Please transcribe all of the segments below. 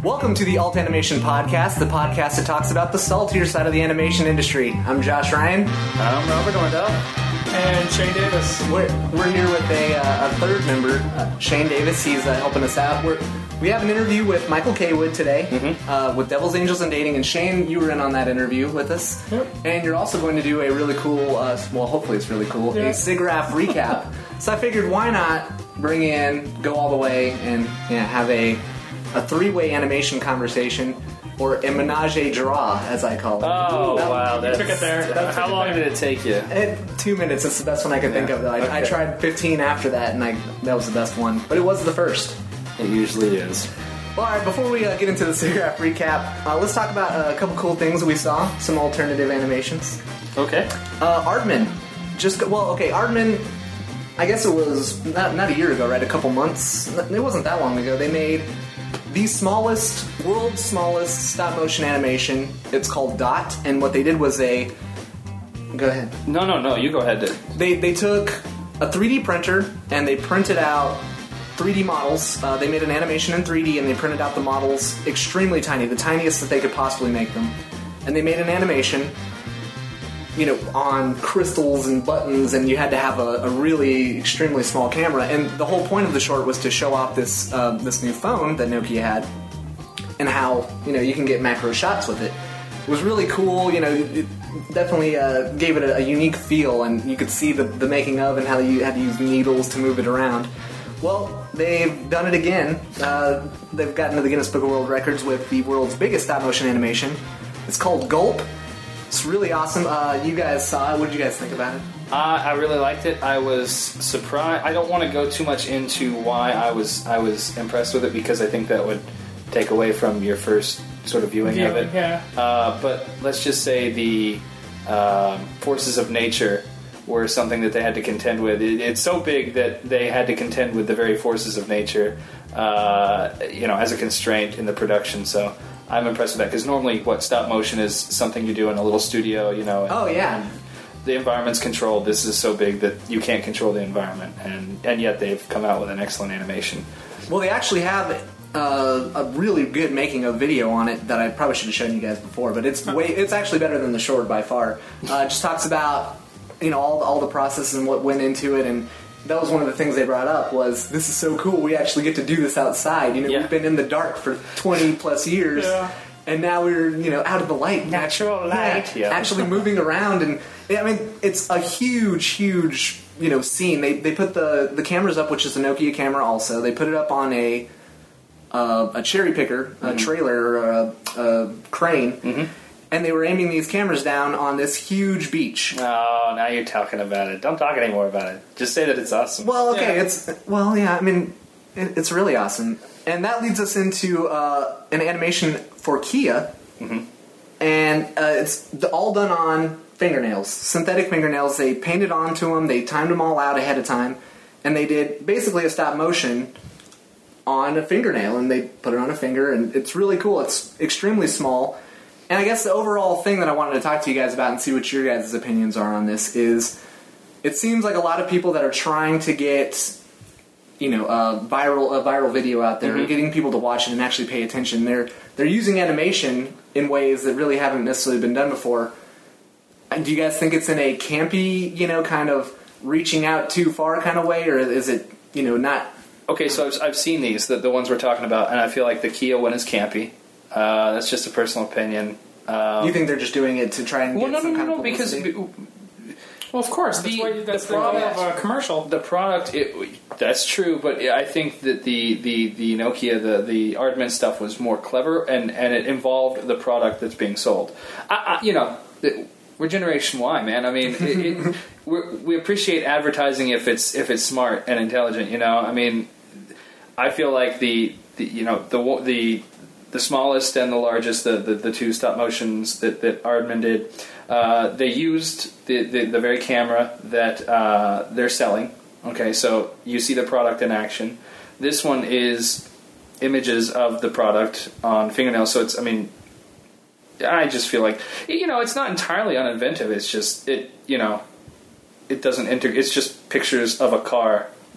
Welcome to the Alt Animation Podcast, the podcast that talks about the saltier side of the animation industry. I'm Josh Ryan. I'm Robert Ordell. And Shane Davis. We're here with a third member, Shane Davis. He's helping us out. We have an interview with Michael Kaywood today with Devils, Angels, and Dating. And Shane, you were in on that interview with us. Yep. And you're also going to do a really cool, well, hopefully it's really cool, a SIGGRAPH recap. So I figured, why not bring in, go all the way, and have a three-way animation conversation, or a menage a drop, as I call it. Oh, wow. You took it there. How long did it take you? 2 minutes. That's the best one I could think of. I tried 15 after that, and that was the best one. But it was the first. It usually is. Well, all right, before we get into the SIGGRAPH recap, let's talk about a couple cool things we saw. Some alternative animations. Okay. Aardman. Aardman, I guess it was not a year ago, right? A couple months. It wasn't that long ago. They made the world's smallest stop-motion animation. It's called Dot, and what they did was Go ahead. No, you go ahead. They took a 3D printer, and they printed out 3D models. They made an animation in 3D, and they printed out the models extremely tiny, the tiniest that they could possibly make them. And they made an animation, on crystals and buttons, and you had to have a really extremely small camera. And the whole point of the short was to show off this new phone that Nokia had, and how you can get macro shots with it. It was really cool. It definitely gave it a unique feel, and you could see the making of and how you had to use needles to move it around. Well, they've done it again. They've gotten to the Guinness Book of World Records with the world's biggest stop-motion animation. It's called Gulp. It's really awesome. You guys saw it. What did you guys think about it? I really liked it. I was surprised. I don't want to go too much into why I was impressed with it, because I think that would take away from your first sort of viewing of it. Yeah. But let's just say the forces of nature were something that they had to contend with. It's so big that they had to contend with the very forces of nature, as a constraint in the production. So I'm impressed with that, because normally stop motion is something you do in a little studio, and the environment's controlled. This is so big that you can't control the environment, and yet they've come out with an excellent animation. Well, they actually have a really good making of video on it that I probably should have shown you guys before, but it's actually better than the short by far. It just talks about all the process and what went into it, and that was one of the things they brought up was, this is so cool, we actually get to do this outside. We've been in the dark for 20 plus years, and now we're out of the light, natural light, actually moving around. And it's a huge scene. They put the cameras up, which is a Nokia camera also. They put it up on a cherry picker, a trailer, or a crane. And they were aiming these cameras down on this huge beach. Oh, now you're talking about it. Don't talk anymore about it. Just say that it's awesome. Well, okay, it's really awesome. And that leads us into an animation for Kia. And it's all done on fingernails, synthetic fingernails. They painted onto them, they timed them all out ahead of time, and they did basically a stop motion on a fingernail, and they put it on a finger, and it's really cool. It's extremely small. And I guess the overall thing that I wanted to talk to you guys about and see what your guys' opinions are on this is, it seems like a lot of people that are trying to get, a viral video out there, getting people to watch it and actually pay attention. They're using animation in ways that really haven't necessarily been done before. Do you guys think it's in a campy, kind of reaching out too far kind of way, or is it, not? Okay, so I've seen these, the ones we're talking about, and I feel like the Kia one is campy. That's just a personal opinion. You think they're just doing it to try and get some kind of publicity? Well, of course, that's the problem of a commercial. The product, that's true, but I think that the Nokia, the Aardman stuff was more clever, and it involved the product that's being sold. We're Generation Y, man. We appreciate advertising if it's smart and intelligent. I feel like the smallest and the largest, the two stop motions that Aardman did, they used the very camera that they're selling. Okay, so you see the product in action. This one is images of the product on fingernails. So I just feel like it's not entirely uninventive. It's just it doesn't it's just pictures of a car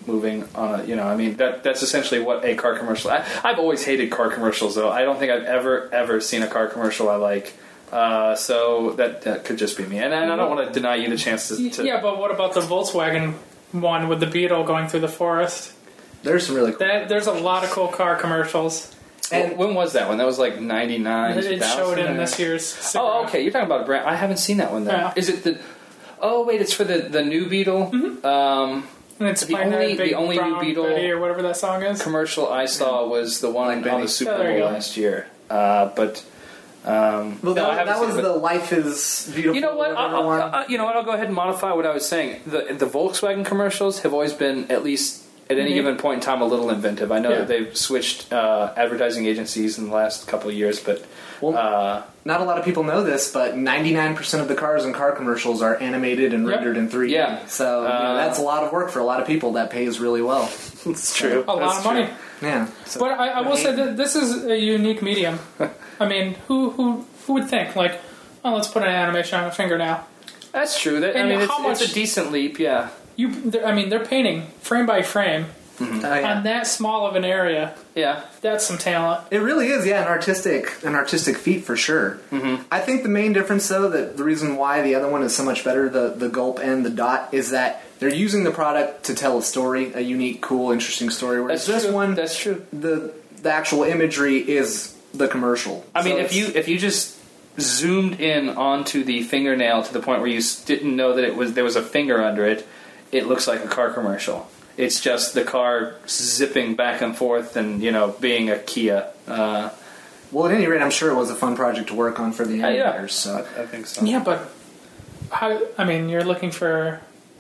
moving on a, I mean, that's essentially what a car commercial. I've always hated car commercials, though. I don't think I've ever seen a car commercial I like. So that could just be me, and I don't want to deny you the chance to. Yeah, but what about the Volkswagen one with the Beetle going through the forest? There's some really cool. There's a lot of cool car commercials. And when was that one? That was like 99. It showed in this year's. Oh, okay. You're talking about a brand. I haven't seen that one though. Yeah. Is it the? Oh wait, it's for the new Beetle. And it's the only new Beetle Betty or whatever that song is. Commercial I saw was the one on the Super Bowl last year. But that was the Life is Beautiful. You know what? I'll go ahead and modify what I was saying. The Volkswagen commercials have always been, at least at any given point in time, a little inventive. I know that they've switched advertising agencies in the last couple of years, but not a lot of people know this, but 99% of the cars in car commercials are animated and rendered in 3D. Yeah. So that's a lot of work for a lot of people. That pays really well. It's true. A lot of money. Yeah. So, but I will say that this is a unique medium. I mean, who would think, like, let's put an animation on a fingernail? That's true. It's a decent leap, yeah. They're painting frame by frame on that small of an area. Yeah, that's some talent. It really is, an artistic feat for sure. Mm-hmm. I think the main difference, though, that the reason why the other one is so much better, the Gulp and the Dot, is that they're using the product to tell a story, a unique, cool, interesting story. Whereas this one, that's true. The actual imagery is the commercial. I mean, if you just zoomed in onto the fingernail to the point where you didn't know that there was a finger under it, it looks like a car commercial. It's just the car zipping back and forth and, being a Kia. Well, at any rate, I'm sure it was a fun project to work on for the animators. So I think so. Yeah, but you're looking for...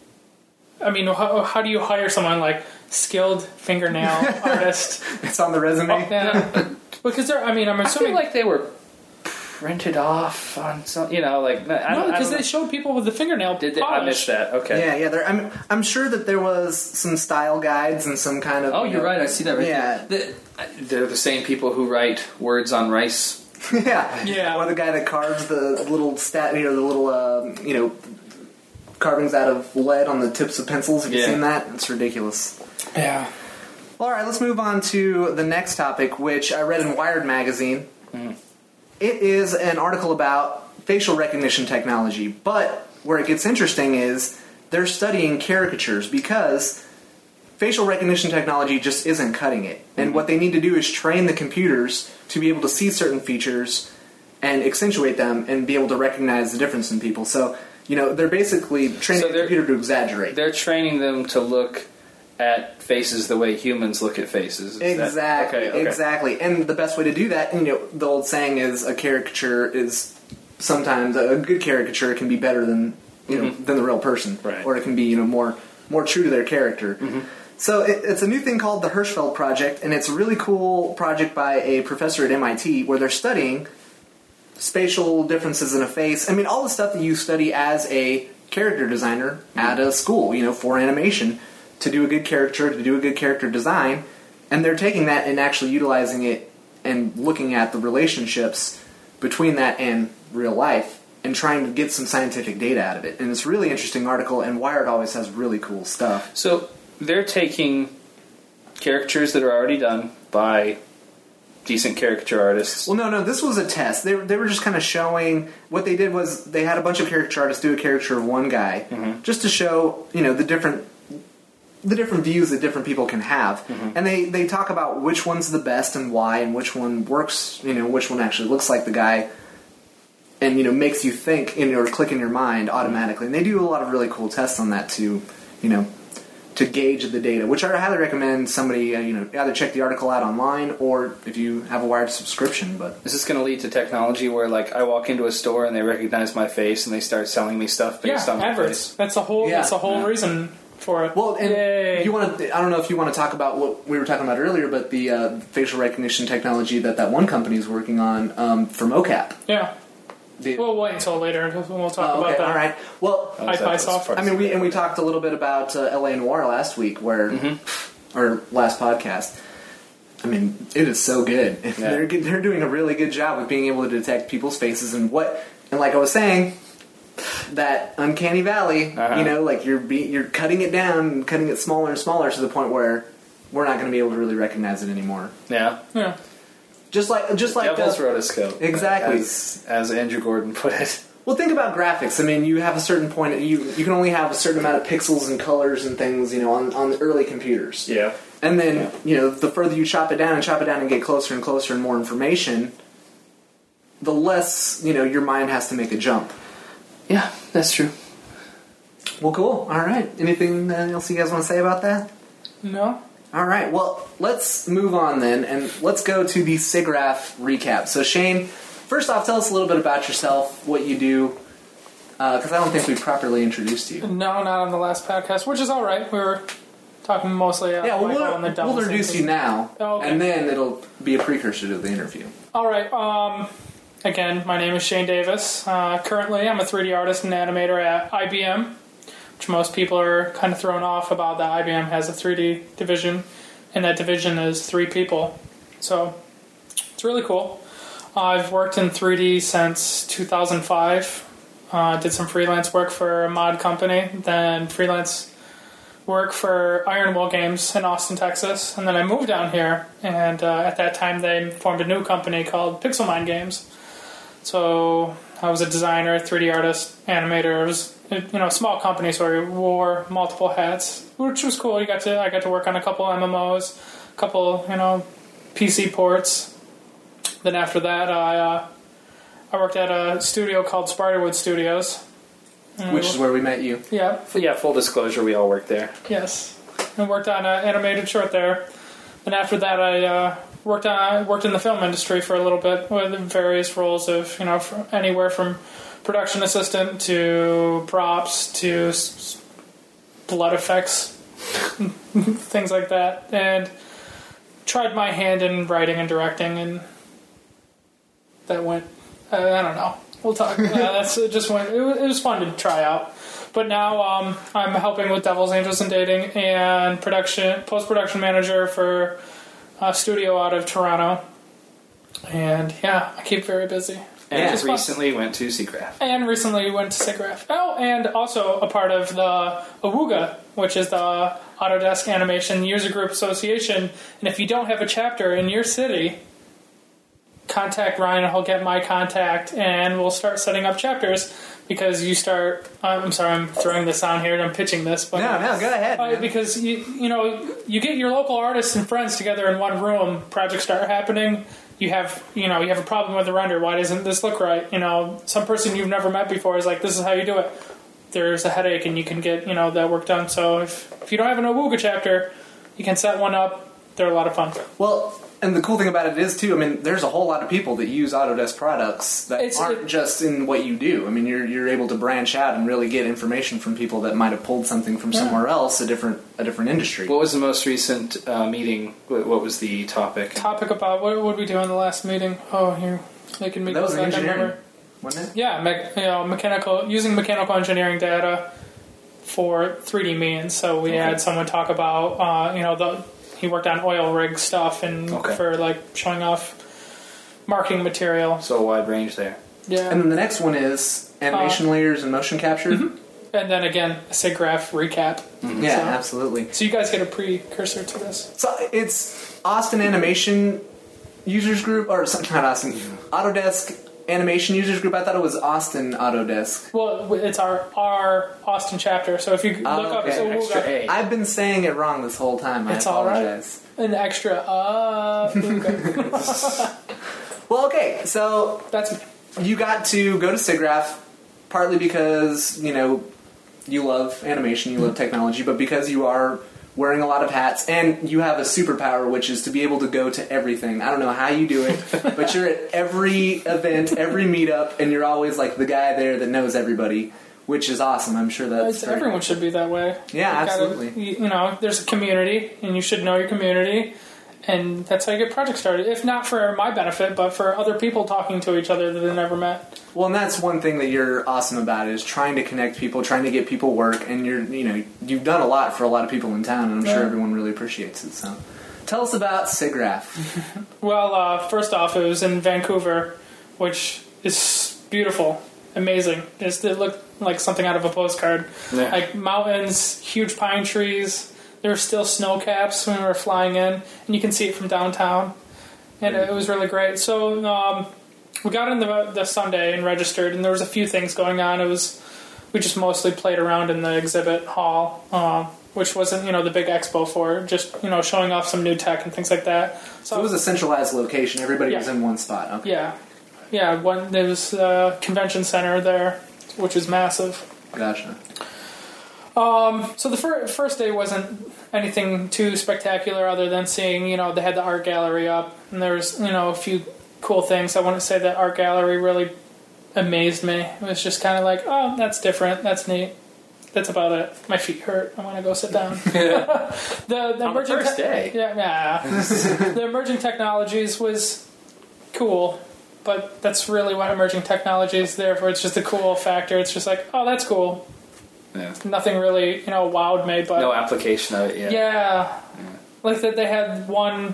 how do you hire someone like skilled fingernail artist? It's on the resume. Yeah. Because I'm assuming... I feel like they were printed off on some, because they showed people with the fingernail polish. I missed that. Okay. Yeah. I'm sure that there was some style guides and some kind of. Oh, you're right. I see that right there. They're the same people who write words on rice. Yeah. Or the guy that carves the little carvings out of lead on the tips of pencils. Have you seen that? It's ridiculous. Yeah. All right, let's move on to the next topic, which I read in Wired magazine. It is an article about facial recognition technology, but where it gets interesting is they're studying caricatures because facial recognition technology just isn't cutting it. And what they need to do is train the computers to be able to see certain features and accentuate them and be able to recognize the difference in people. So, they're basically training the computer to exaggerate. They're training them to look at faces the way humans look at faces. Exactly. And the best way to do that, the old saying is a caricature is sometimes a good caricature can be better than than the real person, right. Or it can be more true to their character. So it's a new thing called the Hirschfeld Project, and it's a really cool project by a professor at MIT where they're studying spatial differences in a face. All the stuff that you study as a character designer at a school, for animation. To do a good character, to do a good character design, and they're taking that and actually utilizing it and looking at the relationships between that and real life and trying to get some scientific data out of it. And it's a really interesting article, and Wired always has really cool stuff. So they're taking caricatures that are already done by decent caricature artists. Well, no, this was a test. They were just kind of showing... What they did was they had a bunch of caricature artists do a caricature of one guy just to show, the different views that different people can have. And they talk about which one's the best and why, and which one works, which one actually looks like the guy and, makes you think or click in your mind automatically. And they do a lot of really cool tests on that to gauge the data, which I highly recommend somebody, either check the article out online or if you have a Wired subscription. But is this going to lead to technology where, I walk into a store and they recognize my face and they start selling me stuff based on my adverts. face? That's the whole reason for it. Well, and I don't know if you want to talk about what we were talking about earlier, but the facial recognition technology that one company is working on for mocap. Yeah. We'll wait until later when we'll talk about that. All right. Well, we talked a little bit about LA Noire last week, or last podcast. It is so good. Yeah. They're doing a really good job of being able to detect people's faces and like I was saying, that uncanny valley. Uh-huh. You know, like you're cutting it down and cutting it smaller and smaller to the point where we're not going to be able to really recognize it anymore. Yeah. Yeah. Just like Devil's rotoscope. Exactly. As Andrew Gordon put it. Well, think about graphics. I mean, you have a certain point. You can only have a certain amount of pixels and colors and things, you know, on the early computers. Yeah. And then, you know, the further you chop it down and get closer and closer and more information, the less, you know, your mind has to make a jump. Yeah, that's true. Well, cool. All right. Anything else you guys want to say about that? No. All right. Well, let's move on then, and let's go to the SIGGRAPH recap. So, Shane, first off, tell us a little bit about yourself, what you do, because I don't think we've properly introduced you. No, not on the last podcast, which is all right. We were talking mostly Yeah, well, on the we'll introduce you now, Oh, okay. and then it'll be a precursor to the interview. All right. Again, my name is Shane Davis. Currently, I'm a 3D artist and animator at IBM, which most people are kind of thrown off about that IBM has a 3D division, and that division is 3 people. So it's really cool. I've worked in 3D since 2005. Did some freelance work for a mod company, then freelance work for Ironwell Games in Austin, Texas, and then I moved down here, and at that time they formed a new company called Pixelmine Games. So I was a designer, 3D artist, animator. It was, you know, a small company, so I wore multiple hats, which was cool. I got to work on a couple MMOs, a couple, you know, PC ports. Then after that, I worked at a studio called Spiderwood Studios, Which is where we met you. Yeah. Yeah, full disclosure, we all work there. Yes. I worked on an animated short there. And after that, I worked in the film industry for a little bit with various roles of, you know, anywhere from production assistant to props to blood effects, things like that. And tried my hand in writing and directing, and that went, I don't know. We'll talk. It just went. It was fun to try out. But now I'm helping with Devil's Angels and Dating and post-production manager for a studio out of Toronto. And yeah, I keep very busy. And just recently went to SIGGRAPH. And recently went to SIGGRAPH. Oh, and also a part of the AWUGA, which is the Autodesk Animation User Group Association. And if you don't have a chapter in your city, contact Ryan and he'll get my contact, and we'll start setting up chapters. Because you start, I'm sorry, I'm throwing this on here and I'm pitching this, but No, go ahead. Man. because you know, you get your local artists and friends together in one room, projects start happening. You have a problem with the render. Why doesn't this look right? You know, some person you've never met before is like, this is how you do it. There's a headache, and you can get, you know, that work done. So if you don't have an AWUGA chapter, you can set one up. They're a lot of fun. Well, and the cool thing about it is, too, I mean, there's a whole lot of people that use Autodesk products that aren't just in what you do. I mean, you're able to branch out and really get information from people that might have pulled something from somewhere else, a different industry. What was the most recent meeting? What was the topic? Topic about what would we do in the last meeting? Oh, you're making me That was go back. engineering, wasn't it? Yeah, using mechanical engineering data for 3D means. So we had someone talk about, he worked on oil rig stuff and for like showing off marketing material. So a wide range there. Yeah. And then the next one is animation layers and motion capture. Mm-hmm. And then again, a SIGGRAPH recap. Mm-hmm. Yeah, absolutely. So you guys get a precursor to this. So it's Austin Animation Users Group, or not Austin, Autodesk Animation Users Group. I thought it was Austin Autodesk. Well, it's our Austin chapter. So if you look up Extra A. I've been saying it wrong this whole time. It's I all right. apologize. An extra Well, okay, so That's you got to go to SIGGRAPH partly because, you know, you love animation, you love technology, but because you are wearing a lot of hats, and you have a superpower, which is to be able to go to everything. I don't know how you do it, but you're at every event, every meetup, and you're always like the guy there that knows everybody, which is awesome. I'm sure that's very everyone cool. should be that way. Yeah, You gotta- absolutely. you know, there's a community, and you should know your community, and that's how you get projects started. If not for my benefit, but for other people talking to each other that they never met. Well, and that's one thing that you're awesome about, is trying to connect people, trying to get people work, and you've done a lot for a lot of people in town, and I'm sure everyone really appreciates it. So, tell us about SIGGRAPH. Well, first off, it was in Vancouver, which is beautiful. amazing. It looked like something out of a postcard. Yeah. Like mountains, huge pine trees. There were still snow caps when we were flying in, and you can see it from downtown. And it was really great. So we got in the Sunday and registered, and there was a few things going on. We just mostly played around in the exhibit hall, which wasn't the big expo for it, just showing off some new tech and things like that. So it was a centralized location. Everybody was in one spot. Okay. Yeah. There was a convention center there, which is massive. Gotcha. So the first day wasn't anything too spectacular other than seeing, they had the art gallery up, and there was, a few cool things. I wouldn't say that art gallery really amazed me. It was just kind of like, oh, that's different, that's neat. That's about it. My feet hurt. I want to go sit down. the On the first day. Yeah. The emerging technologies was cool, but that's really what emerging technology is there for. It's just a cool factor. It's just like, oh, that's cool. Yeah. Nothing really, wowed me, but no application of it yet. Yeah. Like that, they had one.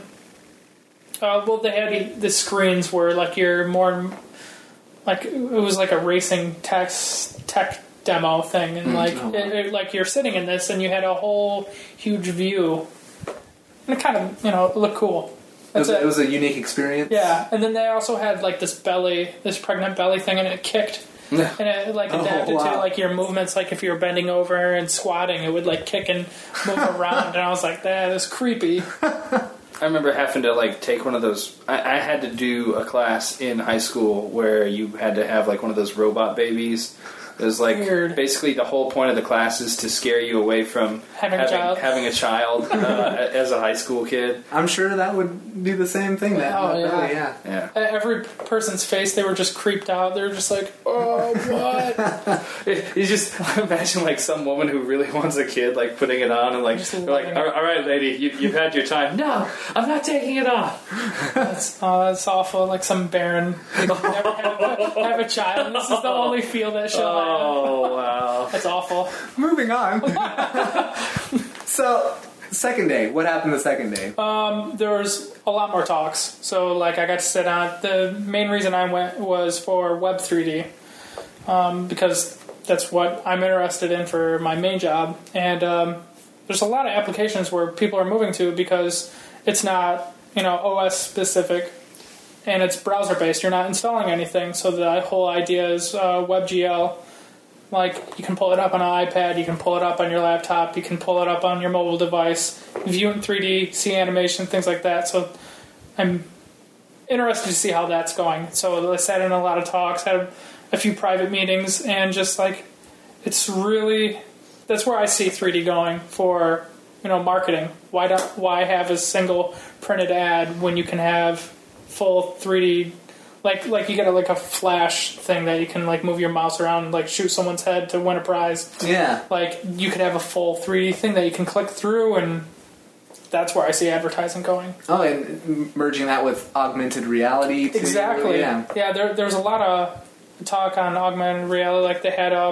They had the screens where like you're more, like it was like a racing tech demo thing, and like you're sitting in this, and you had a whole huge view, and it kind of it looked cool. It was a unique experience. Yeah, and then they also had like this pregnant belly thing, and it kicked. And it like adapted to like your movements. Like if you were bending over and squatting, it would like kick and move around. And I was like, that is creepy. I remember having to like take one of those. I had to do a class in high school where you had to have like one of those robot babies. It was like Weird. Basically the whole point of the class is to scare you away from having a child as a high school kid. I'm sure that would do the same thing. Yeah. Every person's face, they were just creeped out. They were just like, oh, what? You just imagine like some woman who really wants a kid like putting it on and like, like all right, lady, you've had your time. No, I'm not taking it off. That's awful. Like some barren, never have a child. And this is the only field that she'll have. Oh, wow. That's awful. Moving on. So, second day. What happened the second day? There was a lot more talks. So, like, I got to sit on. The main reason I went was for Web 3D, because that's what I'm interested in for my main job. And there's a lot of applications where people are moving to because it's not, OS specific. And it's browser based. You're not installing anything. So the whole idea is WebGL. Like, you can pull it up on an iPad, you can pull it up on your laptop, you can pull it up on your mobile device, view it in 3D, see animation, things like that. So I'm interested to see how that's going. So I sat in a lot of talks, had a few private meetings, and just like, it's really, that's where I see 3D going for, marketing. Why have a single printed ad when you can have full 3D? Like you get a flash thing that you can like move your mouse around and like shoot someone's head to win a prize. Yeah. Like you could have a full 3D thing that you can click through, and that's where I see advertising going. Oh, and merging that with augmented reality too. Exactly. Yeah. There's a lot of talk on augmented reality. Like they had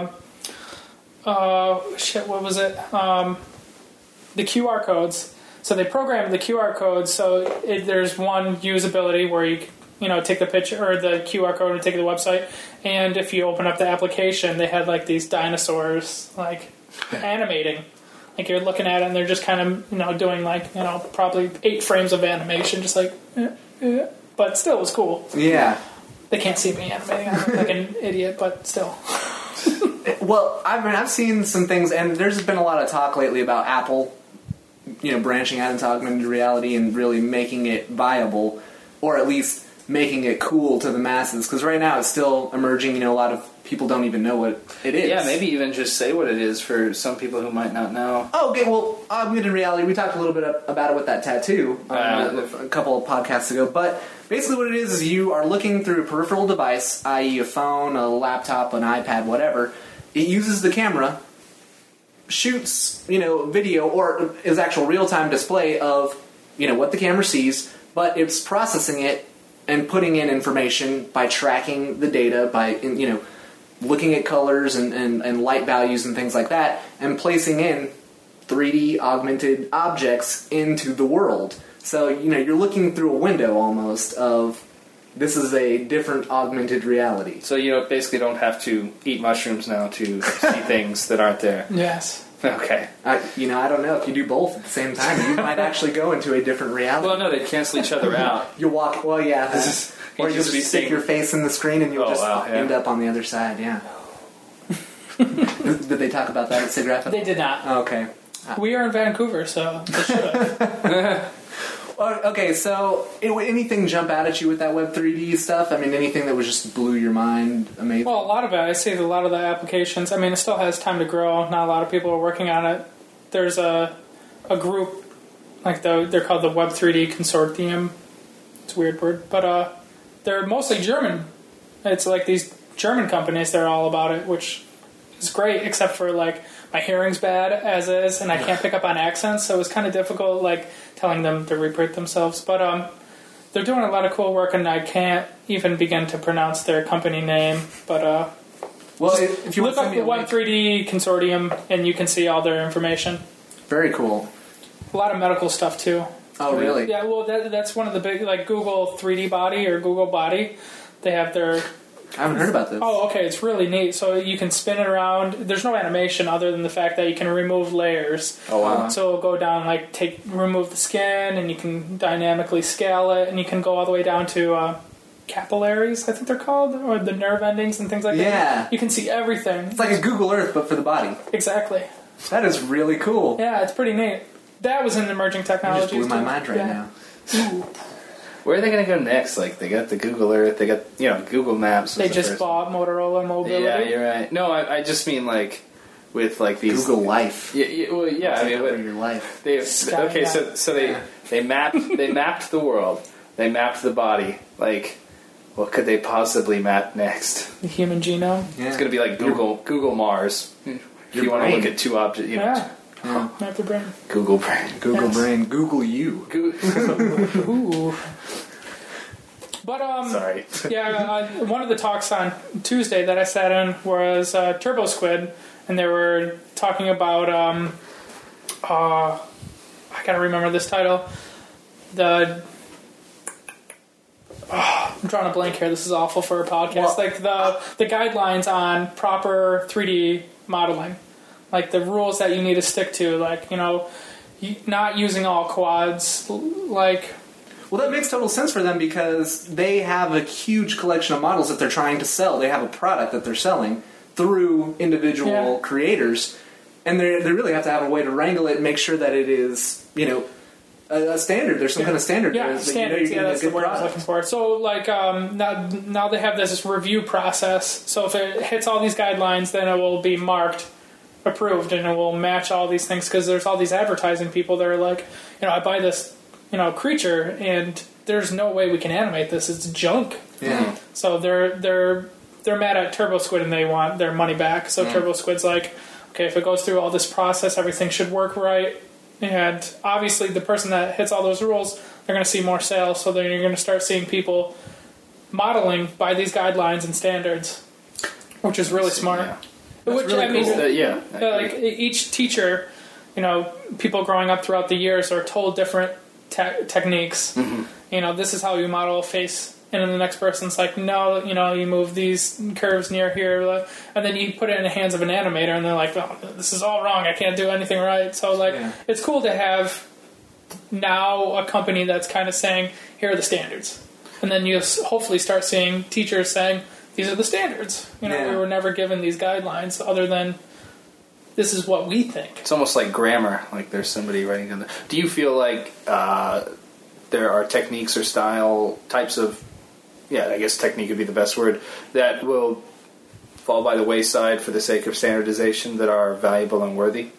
what was it? The QR codes. So they programmed the QR codes so there's one usability where you take the picture or the QR code and take it to the website, and if you open up the application, they had like these dinosaurs like animating. Like you're looking at it and they're just kind of doing like probably 8 frames of animation, just like but still it was cool. Yeah. They can't see me animating. I look like an idiot, but still. Well, I've seen some things, and there's been a lot of talk lately about Apple branching out into augmented reality and really making it viable, or at least making it cool to the masses, because right now it's still emerging. A lot of people don't even know what it is. Yeah, maybe even just say what it is for some people who might not know. Oh, okay, well, augmented reality, we talked a little bit about it with that tattoo a couple of podcasts ago, but basically what it is you are looking through a peripheral device, i.e. a phone, a laptop, an iPad, whatever. It uses the camera, shoots, video, or is actual real-time display of, what the camera sees, but it's processing it and putting in information by tracking the data, by looking at colors and light values and things like that, and placing in 3D augmented objects into the world. So you're looking through a window almost of This is a different augmented reality. So you basically don't have to eat mushrooms now to see things that aren't there. Yes. Okay. I don't know. If you do both at the same time, you might actually go into a different reality. Well, no, they cancel each other out. You'll walk, or you'll just just be stick seeing- your face in the screen and you'll end up on the other side, yeah. Did they talk about that at SIGGRAPH? They did not. Oh, okay. We are in Vancouver, so they should have. Okay, so anything jump out at you with that Web 3D stuff? I mean, anything that was just blew your mind, amazing? Well, a lot of it, I see a lot of the applications. I mean, it still has time to grow. Not a lot of people are working on it. There's a group, like they're called the Web 3D Consortium. It's a weird word, but they're mostly German. It's like these German companies. They're all about it, which is great, except for like my hearing's bad as is, and I can't pick up on accents, so it was kind of difficult, like telling them to repeat themselves. But they're doing a lot of cool work, and I can't even begin to pronounce their company name. But well, if you look up the Web 3D Consortium, and you can see all their information. Very cool. A lot of medical stuff too. Oh, really? Yeah. Well, that's one of the big, like Google 3D Body or Google Body. They have their. I haven't heard about this. Oh, okay. It's really neat. So you can spin it around. There's no animation other than the fact that you can remove layers. Oh, wow. So it'll go down, like remove the skin, and you can dynamically scale it, and you can go all the way down to capillaries, I think they're called, or the nerve endings and things like that. Yeah. You can see everything. It's like a Google Earth, but for the body. Exactly. That is really cool. Yeah, it's pretty neat. That was in emerging You technologies. just blew my too. mind right now. Ooh. Where are they going to go next? Like, they got the Google Earth, they got, Google Maps. They just bought Motorola Mobility. Yeah, you're right. No, I just mean, like, with, like, these... Google Life. Yeah, well, yeah, I mean... Over your life. Okay, so they mapped the world. They mapped the body. Like, what could they possibly map next? The human genome. Yeah. It's going to be like Google Mars. If you want to look at two objects, Yeah. Map the brain. Google Brain. Google Yes. Brain. Google you. Ooh. But Sorry. yeah, one of the talks on Tuesday that I sat in was Turbo Squid, and they were talking about I gotta remember this title. I'm drawing a blank here. This is awful for a podcast. Well, like the guidelines on proper 3D modeling, like the rules that you need to stick to, like not using all quads, like. Well, that makes total sense for them because they have a huge collection of models that they're trying to sell. They have a product that they're selling through individual creators, and they really have to have a way to wrangle it and make sure that it is, a standard. There's some kind of standard. Yeah, there that standards. you're That's the getting a word good I was product. looking for. So, like, now they have this review process. So if it hits all these guidelines, then it will be marked approved, and it will match all these things. Because there's all these advertising people that are like, I buy this, creature, and there's no way we can animate this. It's junk. Yeah. So they're mad at Turbo Squid, and they want their money back. So Turbo Squid's like, okay, if it goes through all this process, everything should work right. And obviously, the person that hits all those rules, they're going to see more sales. So then you're going to start seeing people modeling by these guidelines and standards, which is really smart. Yeah. That's really cool. Like each teacher, people growing up throughout the years are told different techniques. Mm-hmm. This is how you model a face. And then the next person's like, no, you move these curves near here. And then you put it in the hands of an animator, and they're like, oh, this is all wrong. I can't do anything right. So, It's cool to have now a company that's kind of saying, here are the standards. And then you hopefully start seeing teachers saying, these are the standards. We were never given these guidelines other than this is what we think. It's almost like grammar. Like there's somebody writing on the... Do you feel like there are techniques or types of... Yeah, I guess technique would be the best word, that will fall by the wayside for the sake of standardization that are valuable and worthy?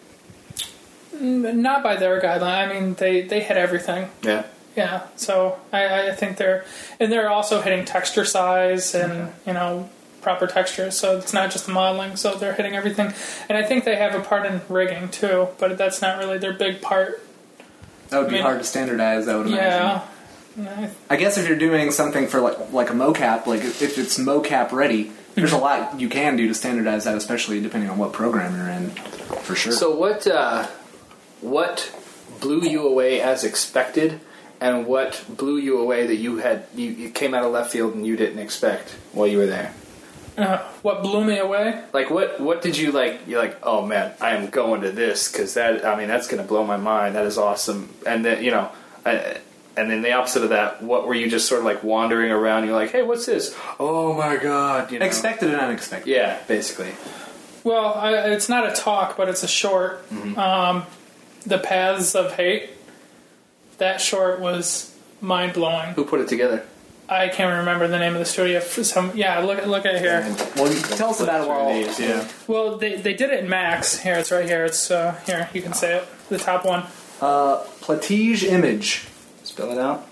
Not by their guideline. I mean, they hit everything. Yeah. Yeah, so I think they're also hitting texture size and, proper textures, so it's not just the modeling, so they're hitting everything. And I think they have a part in rigging, too, but that's not really their big part. That would be hard to standardize, I would imagine. Yeah. I guess if you're doing something for like a mocap, like if it's mocap ready, there's a lot you can do to standardize that, especially depending on what program you're in, for sure. So what blew you away as expected, And what blew you away that you came out of left field and you didn't expect while you were there? What blew me away? Like, what did you like? You're like, oh man, I am going to this because that's going to blow my mind. That is awesome. And then, and then the opposite of that, what were you just sort of like wandering around? You're like, hey, what's this? Oh my god. Expected and unexpected. Yeah, basically. Well, it's not a talk, but it's a short. The Paths of Hate. That short was mind-blowing. Who put it together? I can't remember the name of the studio. Look at it here. Well, tell us about it while... Yeah. Well, they did it in Max. Here, it's right here. It's here. You can say it. The top one. Platige Image. Spell it out.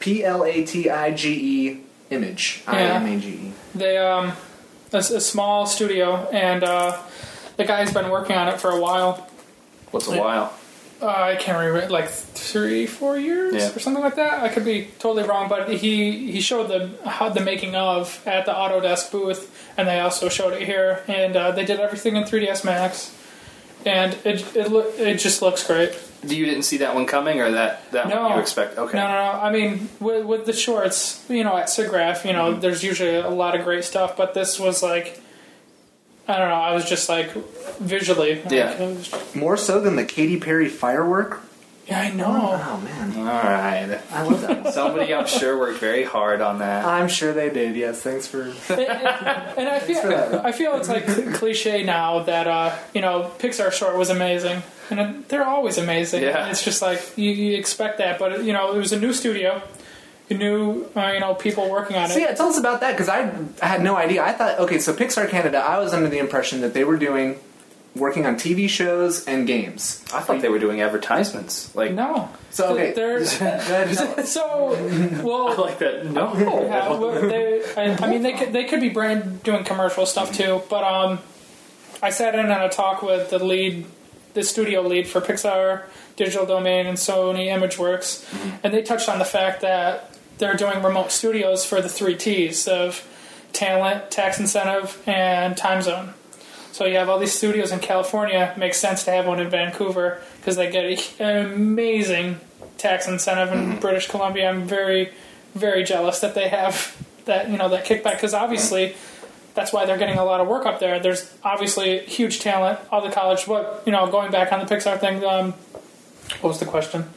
Platige Image. Yeah. IMAGE. They a small studio, and the guy's been working on it for a while. What's a while? I can't remember, like 3-4 years or something like that. I could be totally wrong, but he showed the making of at the Autodesk booth, and they also showed it here. And they did everything in 3ds Max, and it just looks great. You didn't see that one coming, or that No. one you expect? Okay. No. I mean, with the shorts, at SIGGRAPH, there's usually a lot of great stuff, but this was like, I don't know. I was just like visually. Yeah. More so than the Katy Perry firework? Yeah, I know. Oh, man. All right. I love that one. Somebody, I'm sure, worked very hard on that. I'm sure they did, yes. Thanks for... And I feel it's like cliche now that Pixar short was amazing, and they're always amazing. Yeah. It's just like you expect that, but it was a new studio, new people working on it. So yeah, tell us about that, because I had no idea. I thought, okay, so Pixar Canada, I was under the impression that they were working on TV shows and games. I thought they were doing advertisements. Like No. So, okay. They're, Go ahead and tell us. so well. I like that. No. Yeah, well, they could be doing commercial stuff too, but I sat in on a talk with the studio lead for Pixar Digital Domain and Sony ImageWorks, and they touched on the fact that they're doing remote studios for the 3 T's of talent, tax incentive, and time zone. So you have all these studios in California. Makes sense to have one in Vancouver because they get an amazing tax incentive in British Columbia. I'm very, very jealous that they have that that kickback, because obviously that's why they're getting a lot of work up there. There's obviously huge talent, all the college. But going back on the Pixar thing, what was the question?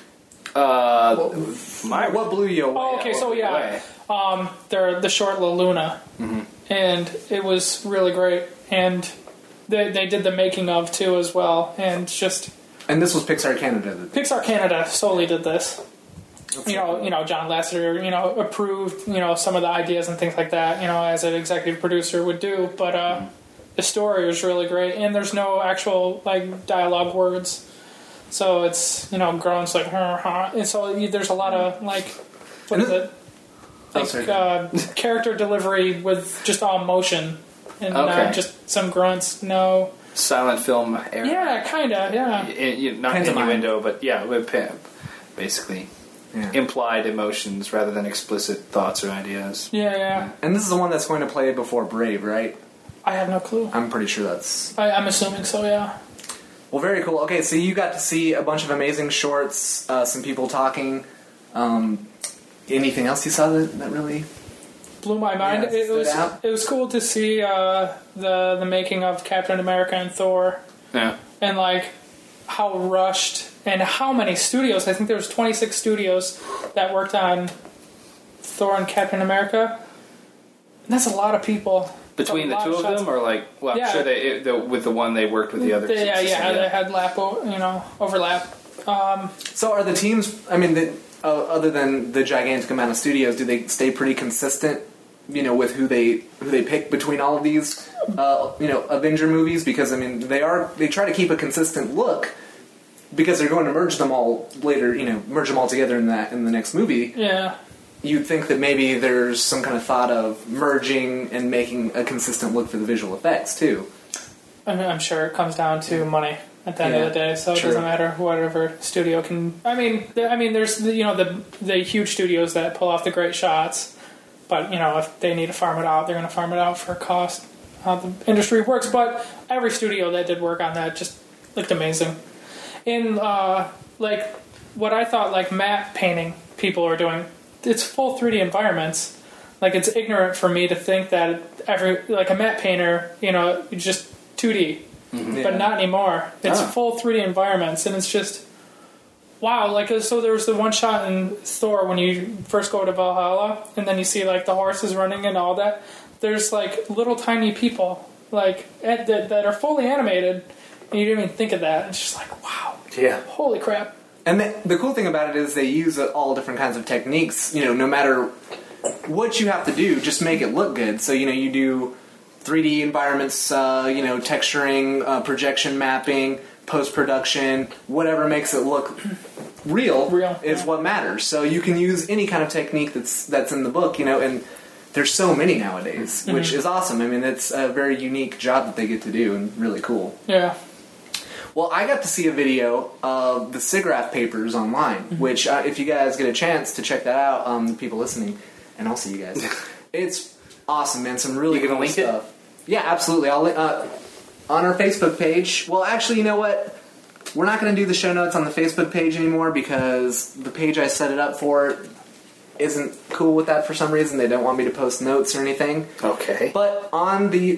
What blew you away? Oh, okay, so yeah, they're the short La Luna, and it was really great. And they did the making of too as well, and just. And this was Pixar Canada. Pixar Canada solely did this. John Lasseter, approved, some of the ideas and things like that, as an executive producer would do. But the story was really great, and there's no actual dialogue words, so it's groans like and so there's a lot of what is it? Character delivery with just all motion and not just some grunts. No. Silent film era. Yeah, kind of. Yeah. Not innuendo, but basically implied emotions rather than explicit thoughts or ideas. Yeah. And this is the one that's going to play before Brave, right? I have no clue. I'm pretty sure that's... I'm assuming so, yeah. Well, very cool. Okay, so you got to see a bunch of amazing shorts, some people talking. Anything else you saw that really... blew my mind. Yeah, it was cool to see the making of Captain America and Thor. Yeah. And how rushed and how many studios. I think there was 26 studios that worked on Thor and Captain America. And that's a lot of people. Between the two of them, or I'm sure they with the one they worked with the other. They had overlap. So are the teams? I mean, other than the gigantic amount of studios, do they stay pretty consistent? With who they pick between all of these, Avenger movies? Because they try to keep a consistent look because they're going to merge them all later. Merge them all together in the next movie. Yeah. You'd think that maybe there's some kind of thought of merging and making a consistent look for the visual effects too. I'm sure it comes down to money at the end of the day, so it doesn't matter whatever studio can. There's the huge studios that pull off the great shots, but if they need to farm it out, they're going to farm it out for cost. How the industry works, but every studio that did work on that just looked amazing. In what I thought matte painting people are doing. It's full 3D environments. Like, it's ignorant for me to think that like a matte painter, just 2D. But not anymore. It's full 3D environments, and it's just wow. Like, so there was the one shot in Thor when you first go to Valhalla, and then you see like the horses running and all that. There's like little tiny people like that are fully animated, and you didn't even think of that. It's just like wow. Yeah. Holy crap. And the cool thing about it is they use all different kinds of techniques. No matter what you have to do, just make it look good. So you do 3D environments, texturing, projection mapping, post-production, whatever makes it look real is what matters. So you can use any kind of technique that's in the book, and there's so many nowadays, which is awesome. I mean, it's a very unique job that they get to do and really cool. Yeah. Well, I got to see a video of the SIGGRAPH papers online, which if you guys get a chance to check that out, the people listening, and also you guys, it's awesome, man. Some really cool stuff. Yeah, absolutely. I'll on our Facebook page. Well, actually, you know what? We're not going to do the show notes on the Facebook page anymore because the page I set it up for isn't cool with that for some reason. They don't want me to post notes or anything. Okay. But on the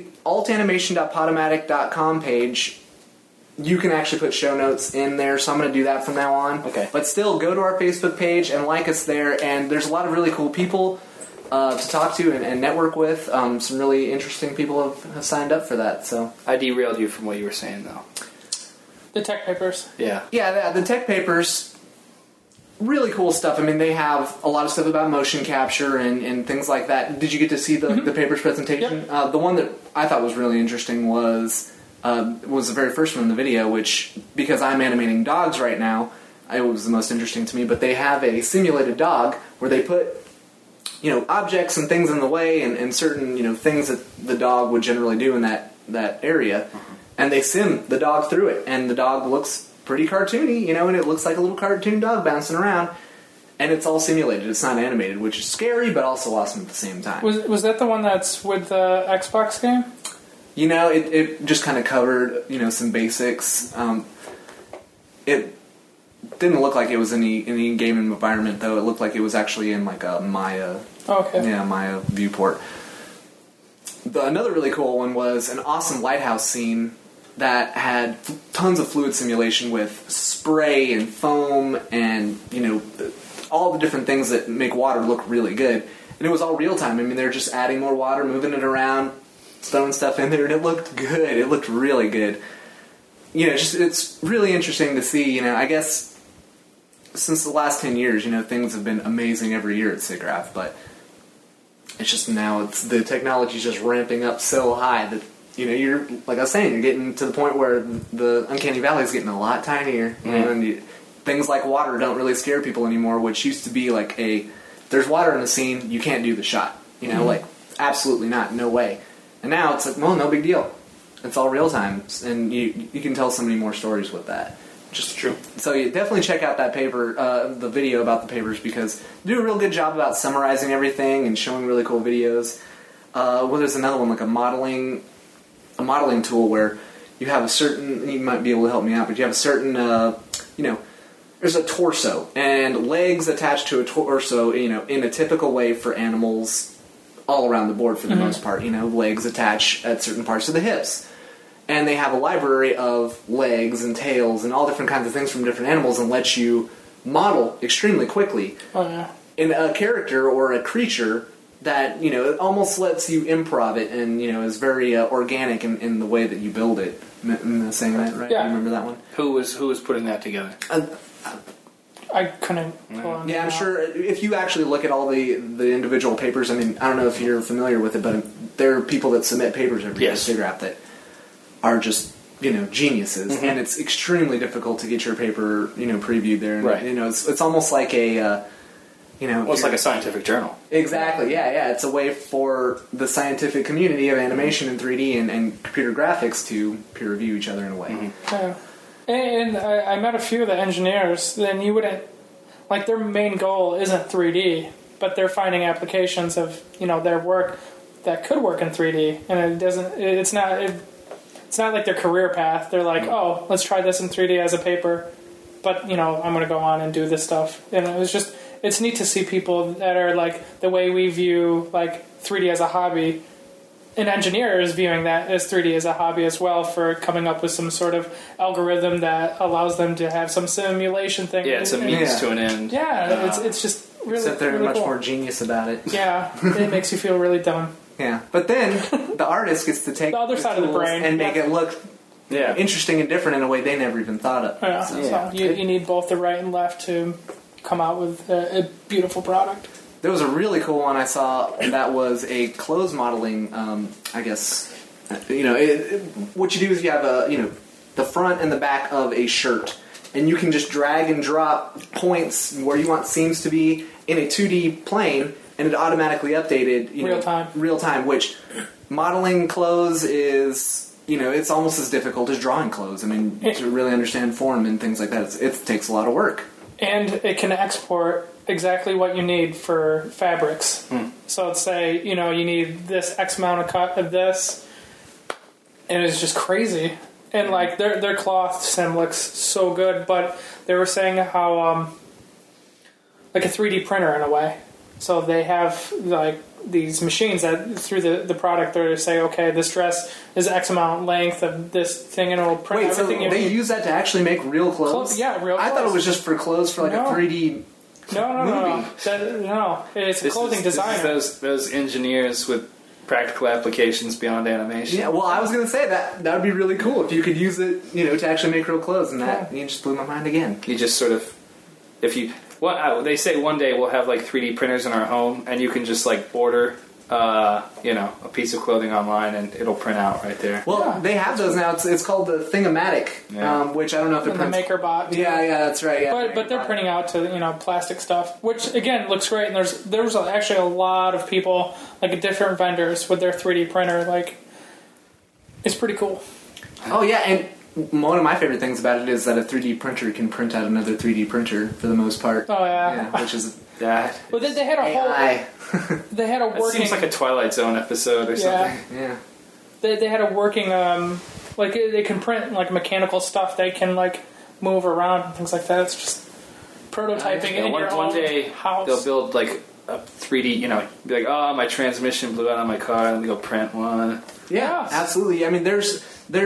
altanimation.podomatic.com page, you can actually put show notes in there, so I'm going to do that from now on. Okay. But still, go to our Facebook page and like us there, and there's a lot of really cool people to talk to and network with. Some really interesting people have signed up for that. So I derailed you from what you were saying, though. The tech papers. Yeah. Yeah, the tech papers, really cool stuff. I mean, they have a lot of stuff about motion capture and things like that. Did you get to see the papers presentation? Yep. The one that I thought was really interesting was the very first one in the video, which, because I'm animating dogs right now, it was the most interesting to me. But they have a simulated dog where they put objects and things in the way and certain things that the dog would generally do in that area, and they sim the dog through it, and the dog looks pretty cartoony, and it looks like a little cartoon dog bouncing around, and it's all simulated. It's not animated, which is scary but also awesome at the same time. Was that the one that's with the Xbox game? It just kind of covered some basics. It didn't look like it was any game environment, though. It looked like it was actually in like a Maya. Okay. Yeah, Maya viewport. Another really cool one was an awesome lighthouse scene that had tons of fluid simulation with spray and foam and all the different things that make water look really good. And it was all real time. I mean, they're just adding more water, moving it around, throwing stuff in there, and it looked good. It looked really good. It's really interesting to see. I guess since the last 10 years, things have been amazing every year at SIGGRAPH, but it's just now the technology's just ramping up so high that you're, like I was saying, you're getting to the point where the Uncanny Valley is getting a lot tinier. And things like water don't really scare people anymore, which used to be like there's water in the scene, you can't do the shot. Like absolutely not, no way. And now it's like, well, no big deal. It's all real time, and you can tell so many more stories with that. Just true. So you definitely check out that paper, the video about the papers, because they do a real good job about summarizing everything and showing really cool videos. There's another one, like a modeling tool where you have a certain, you might be able to help me out, but you have a certain, there's a torso and legs attached to a torso, in a typical way for animals all around the board for the most part. Legs attach at certain parts of the hips. And they have a library of legs and tails and all different kinds of things from different animals and let you model extremely quickly in a character or a creature that, it almost lets you improv it and, is very organic in the way that you build it. Am I saying that right? Yeah. You remember that one? Who was putting that together? I couldn't pull on I'm sure if you actually look at all the individual papers, I mean, I don't know if you're familiar with it, but there are people that submit papers every year to SIGGRAPH that are just, geniuses, and it's extremely difficult to get your paper, previewed there. And, right. It's almost like a, well, it's like a scientific journal. Exactly, yeah. It's a way for the scientific community of animation and 3D and computer graphics to peer review each other in a way. Mm-hmm. Yeah. And I met a few of the engineers, then you wouldn't, like their main goal isn't 3D, but they're finding applications of, their work that could work in 3D, and it's not like their career path. They're like, oh, let's try this in 3D as a paper, but, I'm going to go on and do this stuff. And it's neat to see people that are like the way we view like 3D as a hobby. An engineer is viewing that as 3D as a hobby as well, for coming up with some sort of algorithm that allows them to have some simulation thing. Yeah, it's a means to an end. Yeah, it's just really, Except they're really much cool. more genius about it. Yeah, it makes you feel really dumb. Yeah, but then the artist gets to take The other side of the tools brain. and make it look Yeah. interesting and different in a way they never even thought of. Yeah, Yeah. so you need both the right and left to come out with a beautiful product. There was a really cool one I saw that was a clothes modeling. I guess what you do is you have the front and the back of a shirt, and you can just drag and drop points where you want seams to be in a 2D plane, and it automatically updated real time. Which modeling clothes is it's almost as difficult as drawing clothes. I mean, to really understand form and things like that, it takes a lot of work. And it can export exactly what you need for fabrics. So let's say, you need this X amount of cut of this, and it's just crazy. And like their cloth sim looks so good, but they were saying how like a 3D printer in a way. So they have like these machines that through the product they're say, okay, this dress is X amount length of this thing, and it'll print everything you they need. use that to actually make real clothes? Yeah, real I clothes. thought it was just for clothes for like No. a 3D No. movie. No, it's a clothing designer. This is those engineers with practical applications beyond animation. Yeah, well, I was going to say that would be really cool if you could use it, to actually make real clothes, and that you just blew my mind again. You just sort of, they say one day we'll have like 3D printers in our home, and you can just like order, a piece of clothing online, and it'll print out right there. Well, they have those now. It's called the Thingomatic, which I don't know if it And the prints. MakerBot. too. Yeah, that's right. Yeah, But they're printing out to plastic stuff, which again looks great. And there's actually a lot of people, like different vendors with their 3D printer. Like, it's pretty cool. Oh yeah, and one of my favorite things about it is that a 3D printer can print out another 3D printer for the most part. Oh yeah. Which is That Well, they had a AI. whole. They had a that working. seems like a Twilight Zone episode or something. Yeah. They had a working. Like they can print like mechanical stuff. They can like move around and things like that. It's just prototyping in your One own day house. they'll build like a 3D, be like, oh, my transmission blew out on my car, let me go print one. Yeah, Yes. absolutely. I mean, there's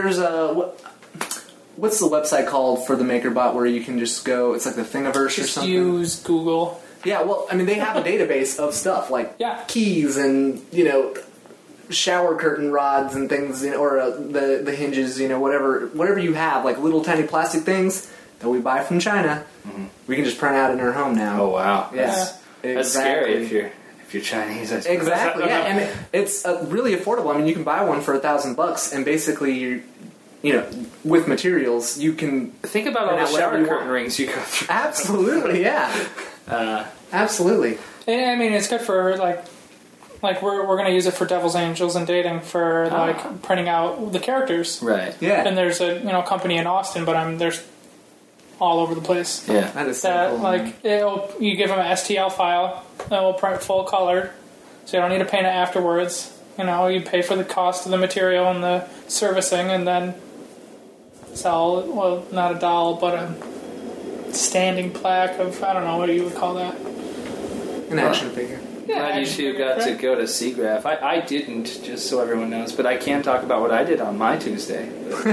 what's the website called for the MakerBot where you can just go? It's like the Thingiverse or Just something. use Google. Yeah, well, I mean, they have a database of stuff like Yeah. keys and shower curtain rods and things, or the hinges, whatever you have, like little tiny plastic things that we buy from China. We can just print out in our home now. Oh wow, Yeah. that's scary if you're Chinese. I suppose. Exactly. Yeah, and it's really affordable. I mean, you can buy one for $1,000, and basically, with materials, you can Think about all print the out whatever shower you curtain want. rings you go through. Absolutely, yeah. Absolutely. And I mean, it's good for like we're gonna use it for Devil's Angels and dating for like printing out the characters. Right. Yeah. And there's a company in Austin, but there's all over the place. Yeah. That is so That cool. you give them an STL file that will print full color, so you don't need to paint it afterwards. You pay for the cost of the material and the servicing, and then sell not a doll, but a standing plaque of I don't know what you would call that. An action figure. Glad you two got to go to SIGGRAPH. I didn't, just so everyone knows, but I can talk about what I did on my Tuesday.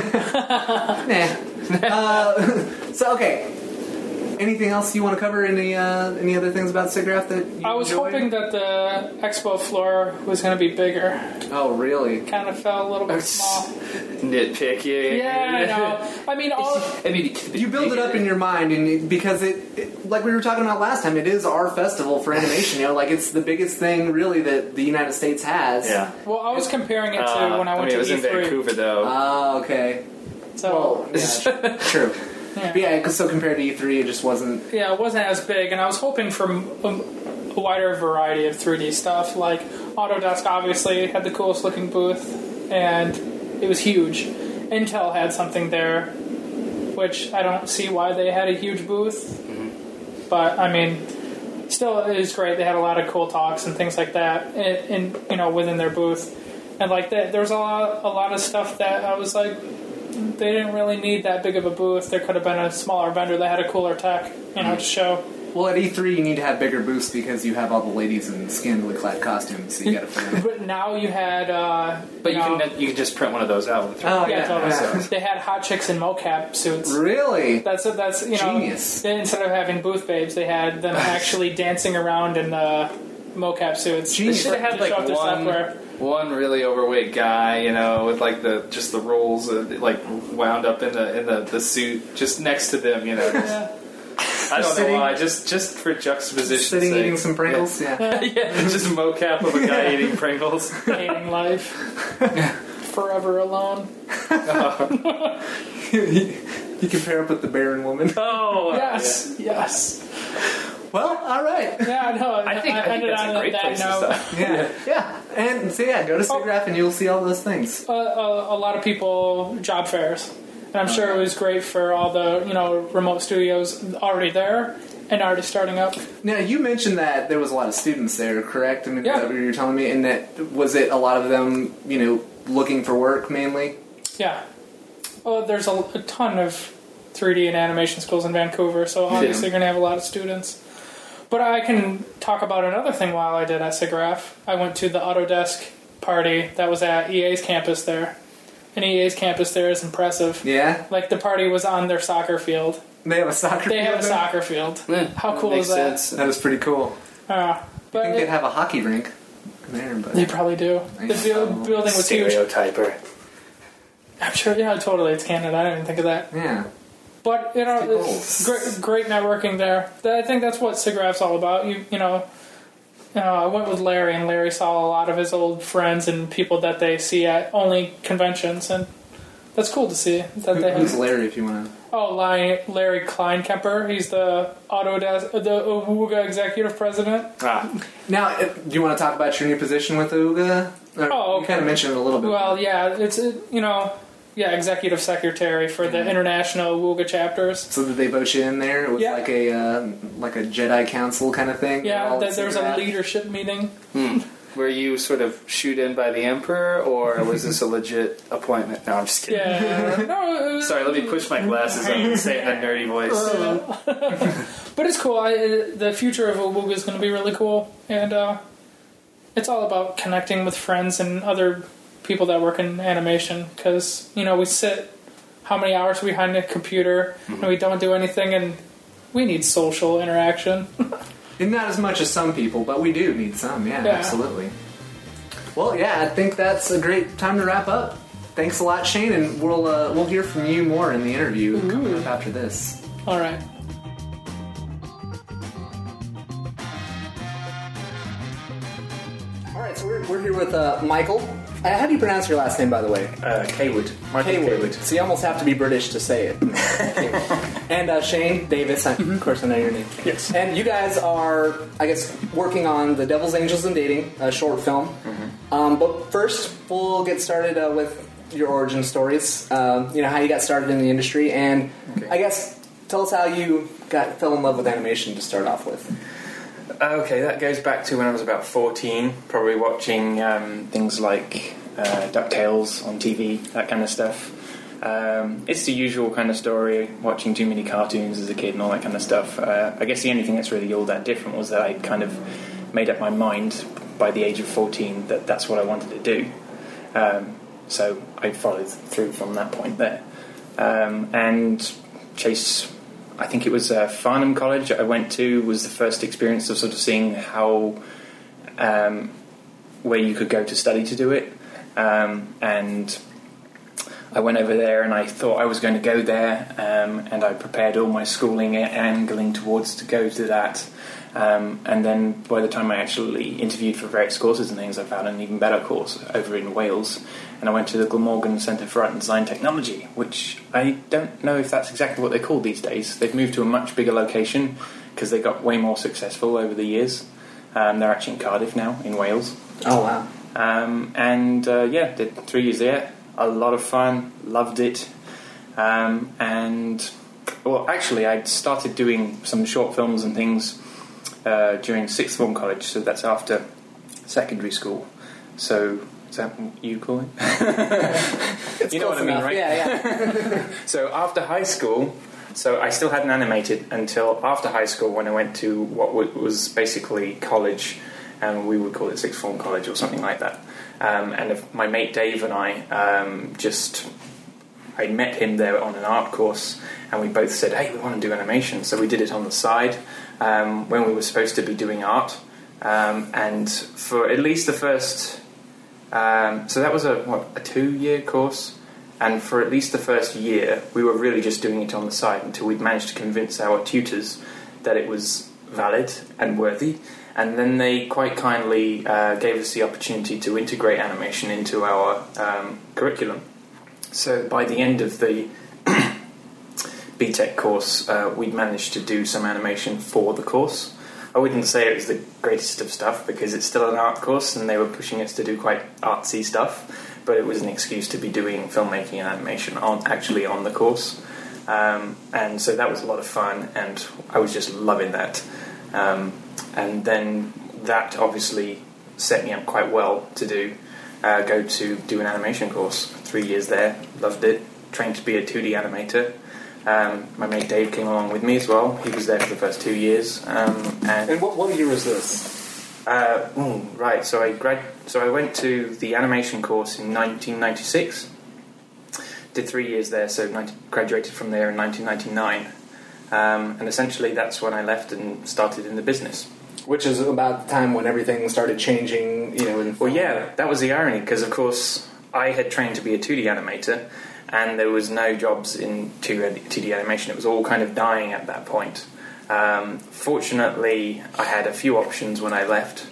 So, okay. Anything else you want to cover? Any other things about SIGGRAPH that you I was enjoyed? hoping that the expo floor was going to be bigger. Oh, really? Kind of felt a little bit small. Nitpicky. Yeah, I know. I mean, You build it up in your mind, and because it, like we were talking about last time, it is our festival for animation. It's the biggest thing really that the United States has. Yeah. well, I was comparing it to when I went it to was in E3. Vancouver, though. Oh, okay. So Yeah, true. yeah. But yeah, so compared to E3, it just wasn't. Yeah, it wasn't as big, and I was hoping for a wider variety of 3D stuff. Like Autodesk obviously had the coolest looking booth, and it was huge. Intel had something there, which I don't see why they had a huge booth. But I mean, still, it is great. They had a lot of cool talks and things like that, in within their booth, and like that, there was a lot of stuff that I was like, they didn't really need that big of a booth. There could have been a smaller vendor that had a cooler tech, to show. Well, at E3 you need to have bigger booths because you have all the ladies in scantily clad costumes, so you got to fit in. But now you had, But you can just print one of those out with Oh, yeah, totally. yeah. They had hot chicks in mocap suits. Really? That's you know, Genius. instead of having booth babes, they had them actually dancing around in mocap suits. They should have had To show off like their software. one really overweight guy, you know, with like the rolls like wound up in the suit just next to them, you know. Yeah. I don't sitting- know why, just for juxtaposition. Sitting eating some Pringles? Yeah. Yeah, just mocap of a guy eating Pringles. Hating life. Forever alone. You can pair up with the barren woman. Oh, Yes. Well, all right. Yeah, no. I think ended that's on a great that place to note. start. Yeah. And so, go to SIGGRAPH and you'll see all those things. A lot of people job fairs, and I'm sure it was great for all the remote studios already there and already starting up. Now, you mentioned that there was a lot of students there, correct? I mean, Yeah. that you were telling me, and that was it. A lot of them, looking for work mainly. Yeah. Well, there's a ton of 3D and animation schools in Vancouver, so obviously you're going to have a lot of students. But I can talk about another thing while I did at SIGGRAPH. I went to the Autodesk party that was at EA's campus there. And EA's campus there is impressive. Yeah, Like, the party was on their soccer field. they have a soccer. They field have a there? soccer field. How cool Makes is that? sense. That is pretty cool. But I think they'd have a hockey rink there, but they probably do. I The know. building was huge. Stereotyper. I'm sure, totally. It's Canada. I didn't even think of that. yeah. But it's great networking there. I think that's what SIGGRAPH's all about. I went with Larry, and Larry saw a lot of his old friends and people that they see at only conventions, and that's cool to see. Who's Larry, if you want to? Oh, Larry Kleinkemper. He's the Autodesk, the Awuga executive president. Now, do you want to talk about your new position with Ooga? Oh, okay. You kind of mentioned it a little bit. Well, yeah, it's executive secretary for the international Awuga chapters. So did they vote you in there? It was Yeah. like a Jedi Council kind of thing? Yeah, All there was a SIGGRAPH? leadership meeting. Were you sort of shooed in by the Emperor, or was this a legit appointment? No, I'm just kidding. Yeah. No, Sorry, let me push my glasses up and say it in a nerdy voice. but it's cool. The future of Awuga is going to be really cool, and it's all about connecting with friends and other people that work in animation. Because we sit how many hours behind a computer and we don't do anything, and we need social interaction. And not as much as some people, but we do need some. Yeah, Yeah. absolutely. Well, yeah, I think that's a great time to wrap up. Thanks a lot, Shane, and we'll hear from you more in the interview coming up after this. All right. All right, so we're here with Michael. How do you pronounce your last name, by the way? Kaywood. Kaywood. So you almost have to be British to say it. And Shane Davis, of course I know your name. Yes. And you guys are, I guess, working on the Devil's Angels and Dating, a short film. But first, we'll get started with your origin stories. How you got started in the industry, and I guess tell us how you fell in love with animation to start off with. Okay, that goes back to when I was about 14, probably watching things like DuckTales on TV, that kind of stuff. It's the usual kind of story, watching too many cartoons as a kid and all that kind of stuff. I guess the only thing that's really all that different was that I kind of made up my mind by the age of 14 that that's what I wanted to do. So I followed through from that point there. And Chase, I think it was Farnham College I went to, was the first experience of sort of seeing how where you could go to study to do it. And I went over there and I thought I was going to go there, and I prepared all my schooling angling towards to go to that. And then by the time I actually interviewed for various courses and things, I found an even better course over in Wales, and I went to the Glamorgan Centre for Art and Design Technology, which I don't know if that's exactly what they're called these days. They've moved to a much bigger location because they got way more successful over the years. They're actually in Cardiff now, in Wales. Oh, wow. Did 3 years there. A lot of fun, loved it. Actually, I'd started doing some short films and things during sixth form college, so that's after secondary school. So, is that what you call it? You know what I mean, right? Yeah. So after high school, So I still hadn't animated until after high school, when I went to what was basically college, and we would call it sixth form college or something like that. My mate Dave and I I met him there on an art course, and we both said, hey, we want to do animation. So we did it on the side when we were supposed to be doing art. And for at least the first... so that was a 2-year course? And for at least the first year, we were really just doing it on the side until we'd managed to convince our tutors that it was valid and worthy. And then they quite kindly gave us the opportunity to integrate animation into our curriculum. So by the end of the BTEC course, we'd managed to do some animation for the course. I wouldn't say it was the greatest of stuff because it's still an art course and they were pushing us to do quite artsy stuff, but it was an excuse to be doing filmmaking and animation on the course. And so that was a lot of fun, and I was just loving that. And then that obviously set me up quite well to go to do an animation course. 3 years there, loved it, trained to be a 2D animator. My mate Dave came along with me as well. He was there for the first 2 years. And what year was this? Right, so I went to the animation course in 1996. Did 3 years there, so graduated from there in 1999. And essentially that's when I left and started in the business. Which is about the time when everything started changing, Well, yeah, that was the irony, because of course I had trained to be a 2D animator, and there was no jobs in 2D animation. It was all kind of dying at that point. Fortunately, I had a few options when I left.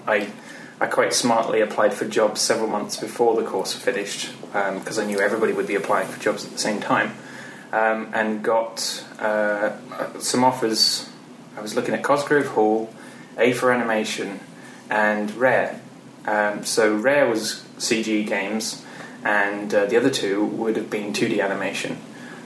I quite smartly applied for jobs several months before the course finished, because I knew everybody would be applying for jobs at the same time, and got some offers. I was looking at Cosgrove Hall, A4 Animation, and Rare. So Rare was CG games, and the other two would have been 2D animation.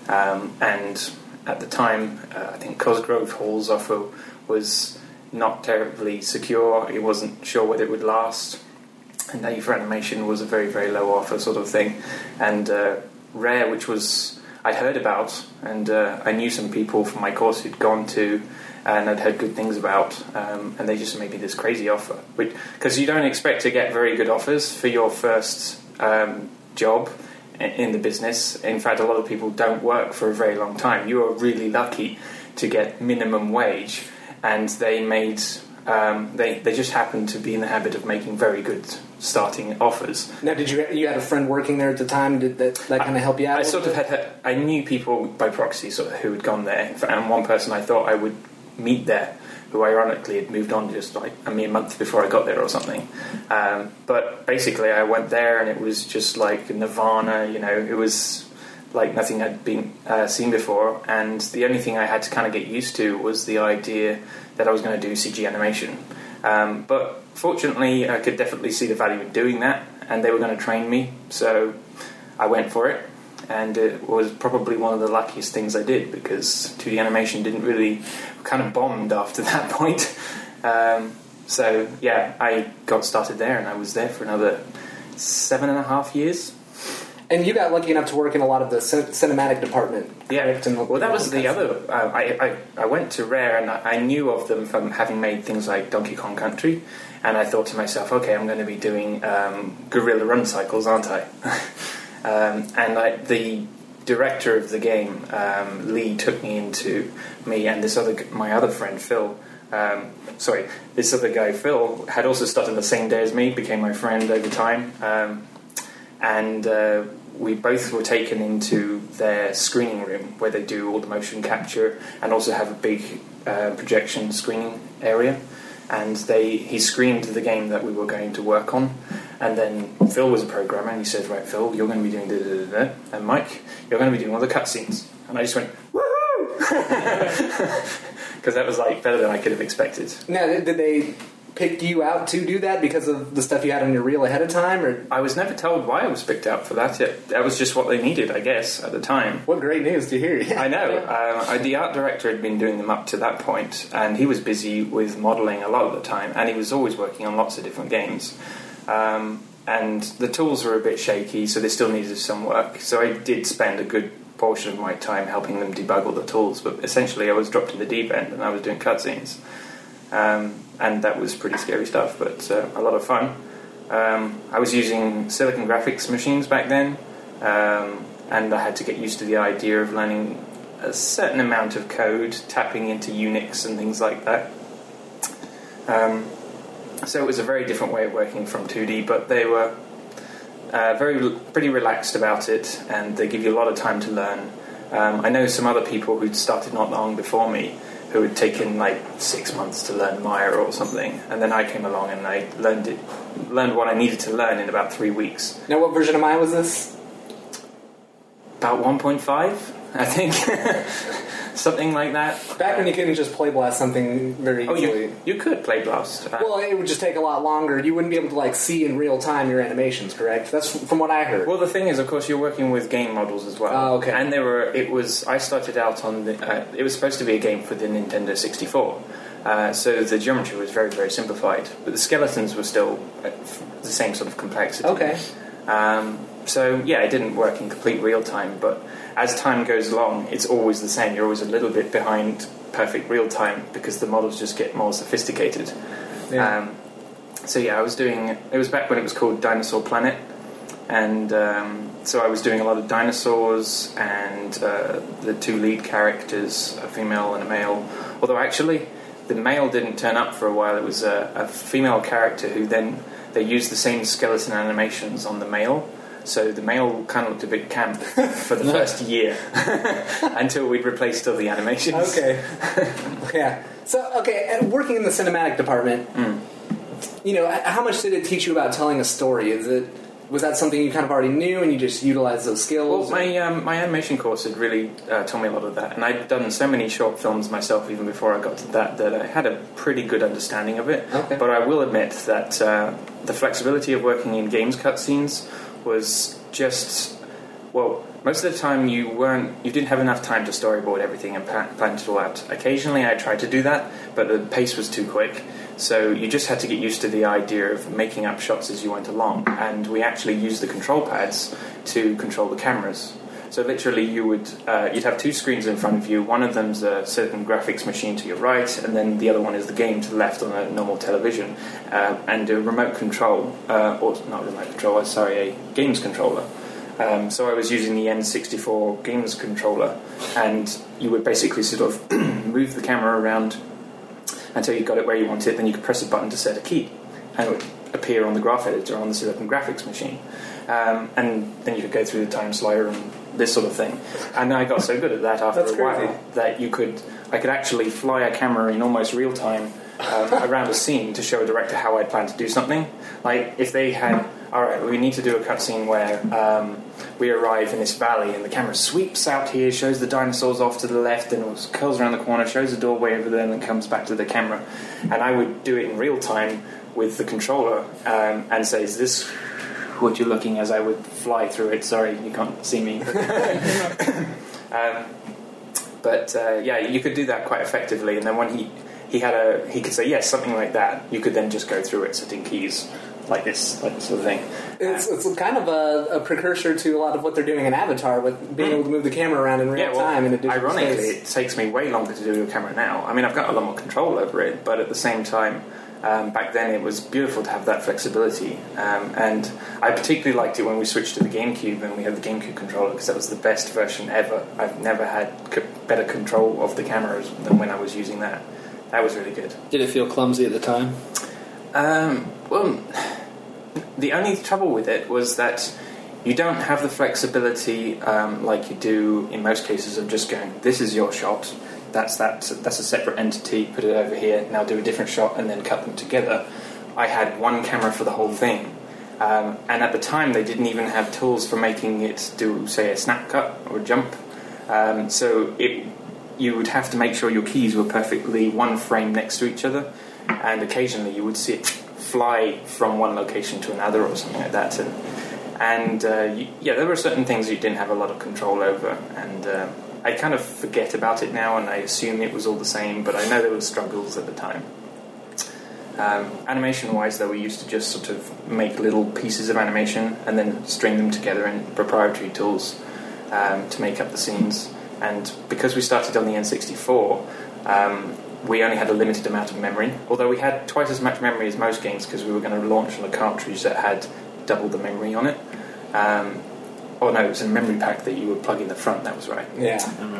And at the time, I think Cosgrove Hall's offer was not terribly secure. He wasn't sure whether it would last. And A4 Animation was a very, very low offer sort of thing. And Rare, which was I'd heard about, and I knew some people from my course who'd gone to, and I'd heard good things about, and they just made me this crazy offer. Because you don't expect to get very good offers for your first job in the business. In fact, a lot of people don't work for a very long time. You are really lucky to get minimum wage, and they made they just happened to be in the habit of making very good starting offers. Now, did you had a friend working there at the time? Did that kind of help you out? I sort of I knew people by proxy sort of who had gone there, and one person I thought I would meet there, who ironically had moved on just like a mere month before I got there or something. But basically I went there and it was just like nirvana, it was like nothing I'd been seen before, and the only thing I had to kind of get used to was the idea that I was going to do CG animation. But fortunately I could definitely see the value in doing that, and they were going to train me, so I went for it. And it was probably one of the luckiest things I did, because 2D animation didn't really kind of bombed after that point. So yeah, I got started there, and I was there for another 7.5 years. And you got lucky enough to work in a lot of the cinematic department. Yeah, well, that was the other. I went to Rare, and I knew of them from having made things like Donkey Kong Country, and I thought to myself, okay, I'm going to be doing Gorilla Run cycles, aren't I? And the director of the game, Lee, took me into and my other friend Phil. This other guy Phil had also started the same day as me, became my friend over time, and we both were taken into their screening room where they do all the motion capture and also have a big projection screening area. And he screened the game that we were going to work on. And then Phil was a programmer, and he said, right, Phil, you're going to be doing da-da-da-da, and Mike, you're going to be doing all the cutscenes. And I just went, woohoo! Because that was like better than I could have expected. Now, did they pick you out to do that because of the stuff you had on your reel ahead of time? Or I was never told why I was picked out for that. That was just what they needed, I guess, at the time. What great news to hear. I know. The art director had been doing them up to that point, and he was busy with modelling a lot of the time, and he was always working on lots of different games. And the tools were a bit shaky, so they still needed some work. So I did spend a good portion of my time helping them debug all the tools, but essentially I was dropped in the deep end and I was doing cutscenes. And that was pretty scary stuff, but a lot of fun. I was using Silicon Graphics machines back then, and I had to get used to the idea of learning a certain amount of code, tapping into Unix and things like that. So it was a very different way of working from 2D, but they were pretty relaxed about it, and they give you a lot of time to learn. I know some other people who'd started not long before me who had taken like 6 months to learn Maya or something, and then I came along and I learned what I needed to learn in about 3 weeks. Now, what version of Maya was this? About 1.5, I think. Something like that. Back when you couldn't just play blast something very easily. Oh, you could play blast. Well, it would just take a lot longer. You wouldn't be able to like see in real time your animations, correct? That's from what I heard. Well, the thing is, of course, you're working with game models as well. Oh, okay. And I started out on it was supposed to be a game for the Nintendo 64. So the geometry was very, very simplified, but the skeletons were still the same sort of complexity. Okay. So yeah, it didn't work in complete real time, but as time goes along, it's always the same. You're always a little bit behind perfect real time because the models just get more sophisticated. Yeah. So yeah, it was back when it was called Dinosaur Planet, and so I was doing a lot of dinosaurs and the two lead characters, a female and a male. Although actually, the male didn't turn up for a while. It was a female character who then they used the same skeleton animations on the male. So the male kind of looked a bit camp for the first year until we'd replaced all the animations. Okay. Yeah. So, okay, and working in the cinematic department, you know, how much did it teach you about telling a story? Was that something you kind of already knew and you just utilized those skills? Well, my animation course had really taught me a lot of that, and I'd done so many short films myself even before I got to that I had a pretty good understanding of it. Okay. But I will admit that the flexibility of working in games cutscenes was just, well, most of the time you didn't have enough time to storyboard everything and plan it all out. Occasionally I tried to do that, but the pace was too quick. So you just had to get used to the idea of making up shots as you went along. And we actually used the control pads to control the cameras. So literally you'd have two screens in front of you. One of them's a Silicon Graphics machine to your right, and then the other one is the game to the left on a normal television. And a remote control, or not remote control, sorry, a games controller. So I was using the N64 games controller, and you would basically sort of move the camera around until you got it where you want it, then you could press a button to set a key, and it would appear on the graph editor on the Silicon Graphics machine. And then you could go through the time slider and this sort of thing. And I got so good at that after a while that I could actually fly a camera in almost real time around a scene to show a director how I'd planned to do something. Like if they had, alright, we need to do a cutscene where we arrive in this valley and the camera sweeps out here, shows the dinosaurs off to the left, and it curls around the corner, shows the doorway over there, and then comes back to the camera. And I would do it in real time with the controller and say, is this what you're looking as I would fly through it? Sorry, you can't see me. But you could do that quite effectively, and then when he could say yes, something like that, you could then just go through it setting keys like this sort of thing. It's kind of a precursor to a lot of what they're doing in Avatar with being able to move the camera around in real time in a digital ironically, space. it takes me way longer to do with a camera now. I mean, I've got a lot more control over it, but at the same time, back then it was beautiful to have that flexibility. And I particularly liked it when we switched to the GameCube and we had the GameCube controller, because that was the best version ever. I've never had better control of the cameras than when I was using that. That was really good. Did it feel clumsy at the time? Well, the only trouble with it was that you don't have the flexibility like you do in most cases of just going, this is your shot, that's a separate entity, put it over here, now do a different shot and then cut them together. I had one camera for the whole thing. And at the time they didn't even have tools for making it do, say, a snap cut or a jump. So you would have to make sure your keys were perfectly one frame next to each other, and occasionally you would see it fly from one location to another or something like that. And there were certain things you didn't have a lot of control over, and I kind of forget about it now and I assume it was all the same, but I know there were struggles at the time. Animation-wise, though, we used to just sort of make little pieces of animation and then string them together in proprietary tools. to make up the scenes. And because we started on the N64, we only had a limited amount of memory, although we had twice as much memory as most games because we were going to launch on a cartridge that had double the memory on it. Oh no, it was a memory pack that you would plug in the front, that was right. Yeah.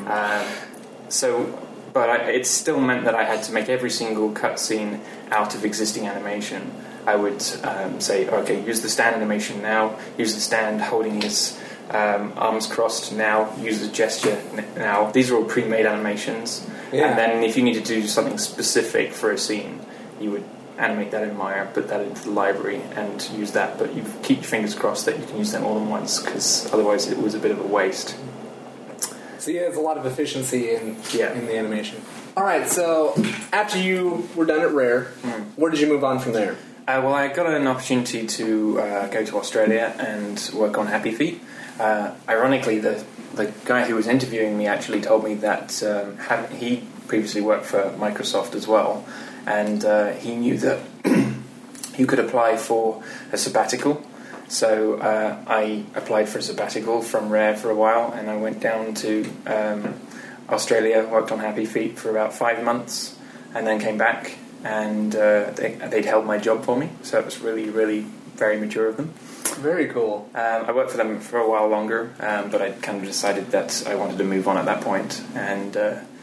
It still meant that I had to make every single cutscene out of existing animation. I would say, okay, use the stand animation now, use the stand holding his arms crossed now, use the gesture now. These are all pre-made animations. Yeah. And then if you needed to do something specific for a scene, you would animate that in Maya, put that into the library and use that, but you keep your fingers crossed that you can use them all at once, because otherwise it was a bit of a waste. So yeah, there's a lot of efficiency in Yeah. the animation. All right, so after you were done at Rare, where did you move on from there? Well, I got an opportunity to go to Australia and work on Happy Feet. Ironically, the guy who was interviewing me actually told me that he previously worked for Microsoft as well, and he knew that you could apply for a sabbatical. So I applied for a sabbatical from Rare for a while, and I went down to Australia, worked on Happy Feet for about 5 months, and then came back, and they'd held my job for me, so it was really, really very mature of them. Very cool. I worked for them for a while longer, but I kind of decided that I wanted to move on at that point, and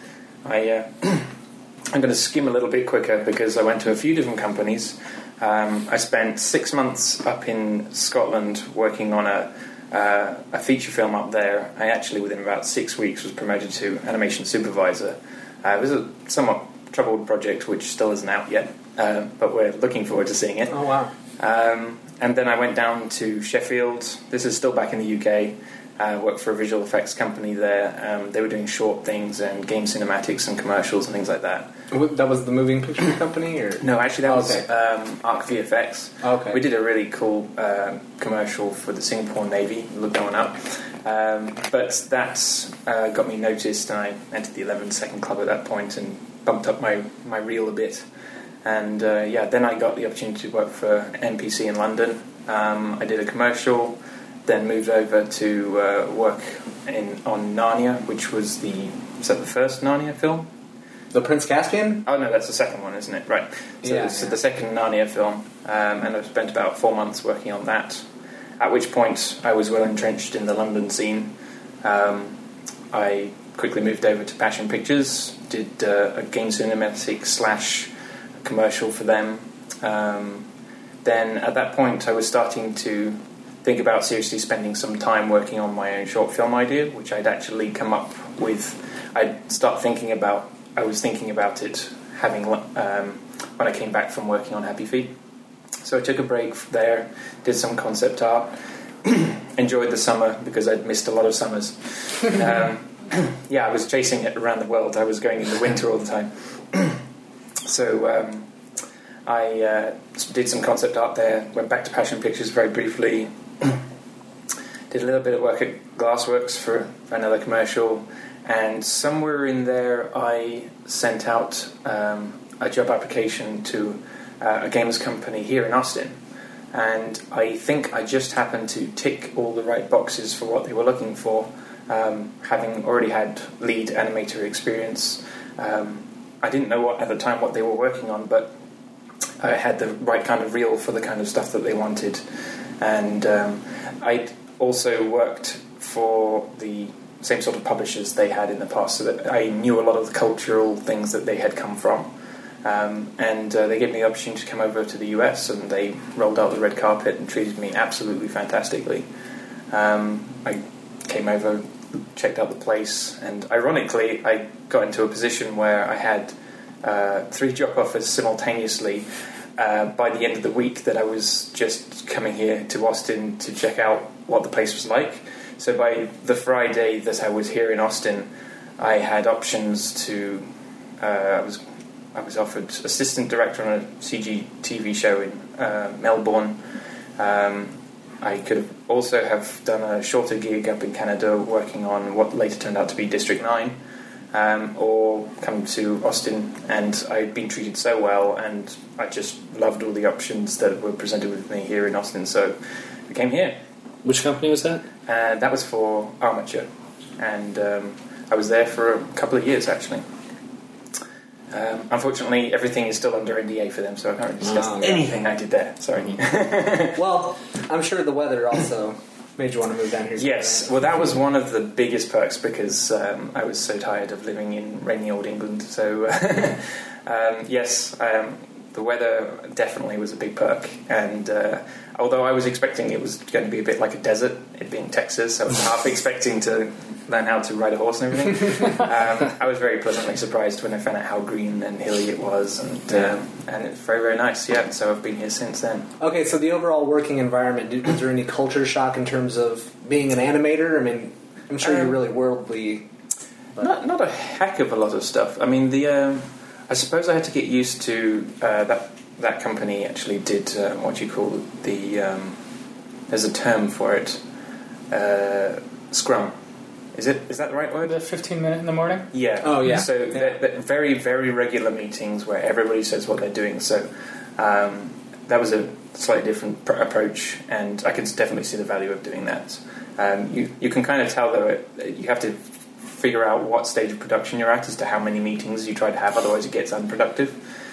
I'm going to skim a little bit quicker because I went to a few different companies. I spent 6 months up in Scotland working on a feature film up there. I actually, within about 6 weeks, was promoted to animation supervisor. It was a somewhat troubled project, which still isn't out yet, but we're looking forward to seeing it. Oh, wow. And then I went down to Sheffield. This is still back in the UK. Worked for a visual effects company there. They were doing short things and game cinematics and commercials and things like that. That was the moving picture company, or No, actually that was Arc VFX. Okay. We did a really cool commercial for the Singapore Navy. Look that one up. But that got me noticed, and I entered the 11-second club at that point and bumped up my reel a bit. And then I got the opportunity to work for NPC in London. I did a commercial, then moved over to work on Narnia, which was the first Narnia film? The Prince Caspian? Oh no, that's the second one, isn't it? Right. So it's the second Narnia film, and I've spent about 4 months working on that. At which point I was well entrenched in the London scene. I quickly moved over to Passion Pictures, did a game cinematic / commercial for them. Then at that point I was starting to think about seriously spending some time working on my own short film idea, which I'd actually come up with. I was thinking about it having when I came back from working on Happy Feet. So I took a break there, did some concept art, enjoyed the summer because I'd missed a lot of summers. I was chasing it around the world. I was going in the winter all the time. So I did some concept art there, went back to Passion Pictures very briefly, did a little bit of work at Glassworks for another commercial, and somewhere in there I sent out a job application to a games company here in Austin, and I think I just happened to tick all the right boxes for what they were looking for, having already had lead animator experience. I didn't know at the time what they were working on, but I had the right kind of reel for the kind of stuff that they wanted. And I'd also worked for the same sort of publishers they had in the past, so that I knew a lot of the cultural things that they had come from. And they gave me the opportunity to come over to the US, and they rolled out the red carpet and treated me absolutely fantastically. I came over, checked out the place, and ironically I got into a position where I had 3 job offers simultaneously by the end of the week that I was just coming here to Austin to check out what the place was like. So by the Friday that I was here in Austin, I had options to I was offered assistant director on a CG TV show in Melbourne. I could have also have done a shorter gig up in Canada working on what later turned out to be District 9, or come to Austin, and I'd been treated so well, and I just loved all the options that were presented with me here in Austin, so I came here. Which company was that? That was for Armature, and I was there for a couple of years actually. Unfortunately, everything is still under NDA for them, so I can't really discuss anything I did there. Sorry. Well, I'm sure the weather also made you want to move down here. Yes, well, that was one of the biggest perks because I was so tired of living in rainy old England. So, yes, the weather definitely was a big perk. And although I was expecting it was going to be a bit like a desert, it being Texas, I was half expecting to learn how to ride a horse and everything. I was very pleasantly surprised when I found out how green and hilly it was, and it's very, very nice. Yeah, so I've been here since then. Okay, so the overall working environment, was there any culture shock in terms of being an animator? I mean, I'm sure you're really worldly. But... Not a heck of a lot of stuff. I mean, I suppose I had to get used to that company actually did what you call there's a term for it, Scrum. Is that the right word? The 15-minute in the morning? Yeah. Oh, yeah. So they're very, very regular meetings where everybody says what they're doing. So that was a slightly different approach, and I could definitely see the value of doing that. You can kind of tell, though, you have to figure out what stage of production you're at as to how many meetings you try to have, otherwise it gets unproductive.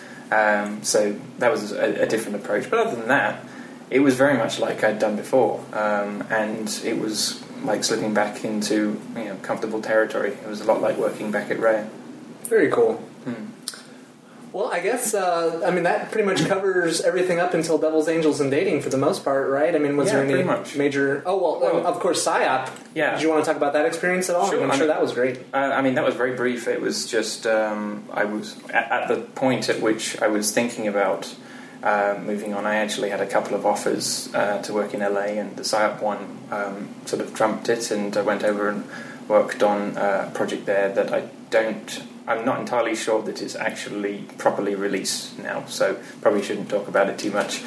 So that was a different approach. But other than that, it was very much like I'd done before, and it was like slipping back into comfortable territory. It was a lot like working back at Rare. Very cool. Well, I guess that pretty much covers everything up until Devil's Angels and Dating for the most part, right? I mean, was there any major? Oh well, of course, PSYOP. Yeah. Did you want to talk about that experience at all? Sure. I'm sure that was great. That was very brief. It was just I was at the point at which I was thinking about moving on. I actually had a couple of offers to work in LA, and the PSYOP one sort of trumped it, and I went over and worked on a project there that I'm not entirely sure that it's actually properly released now, so probably shouldn't talk about it too much.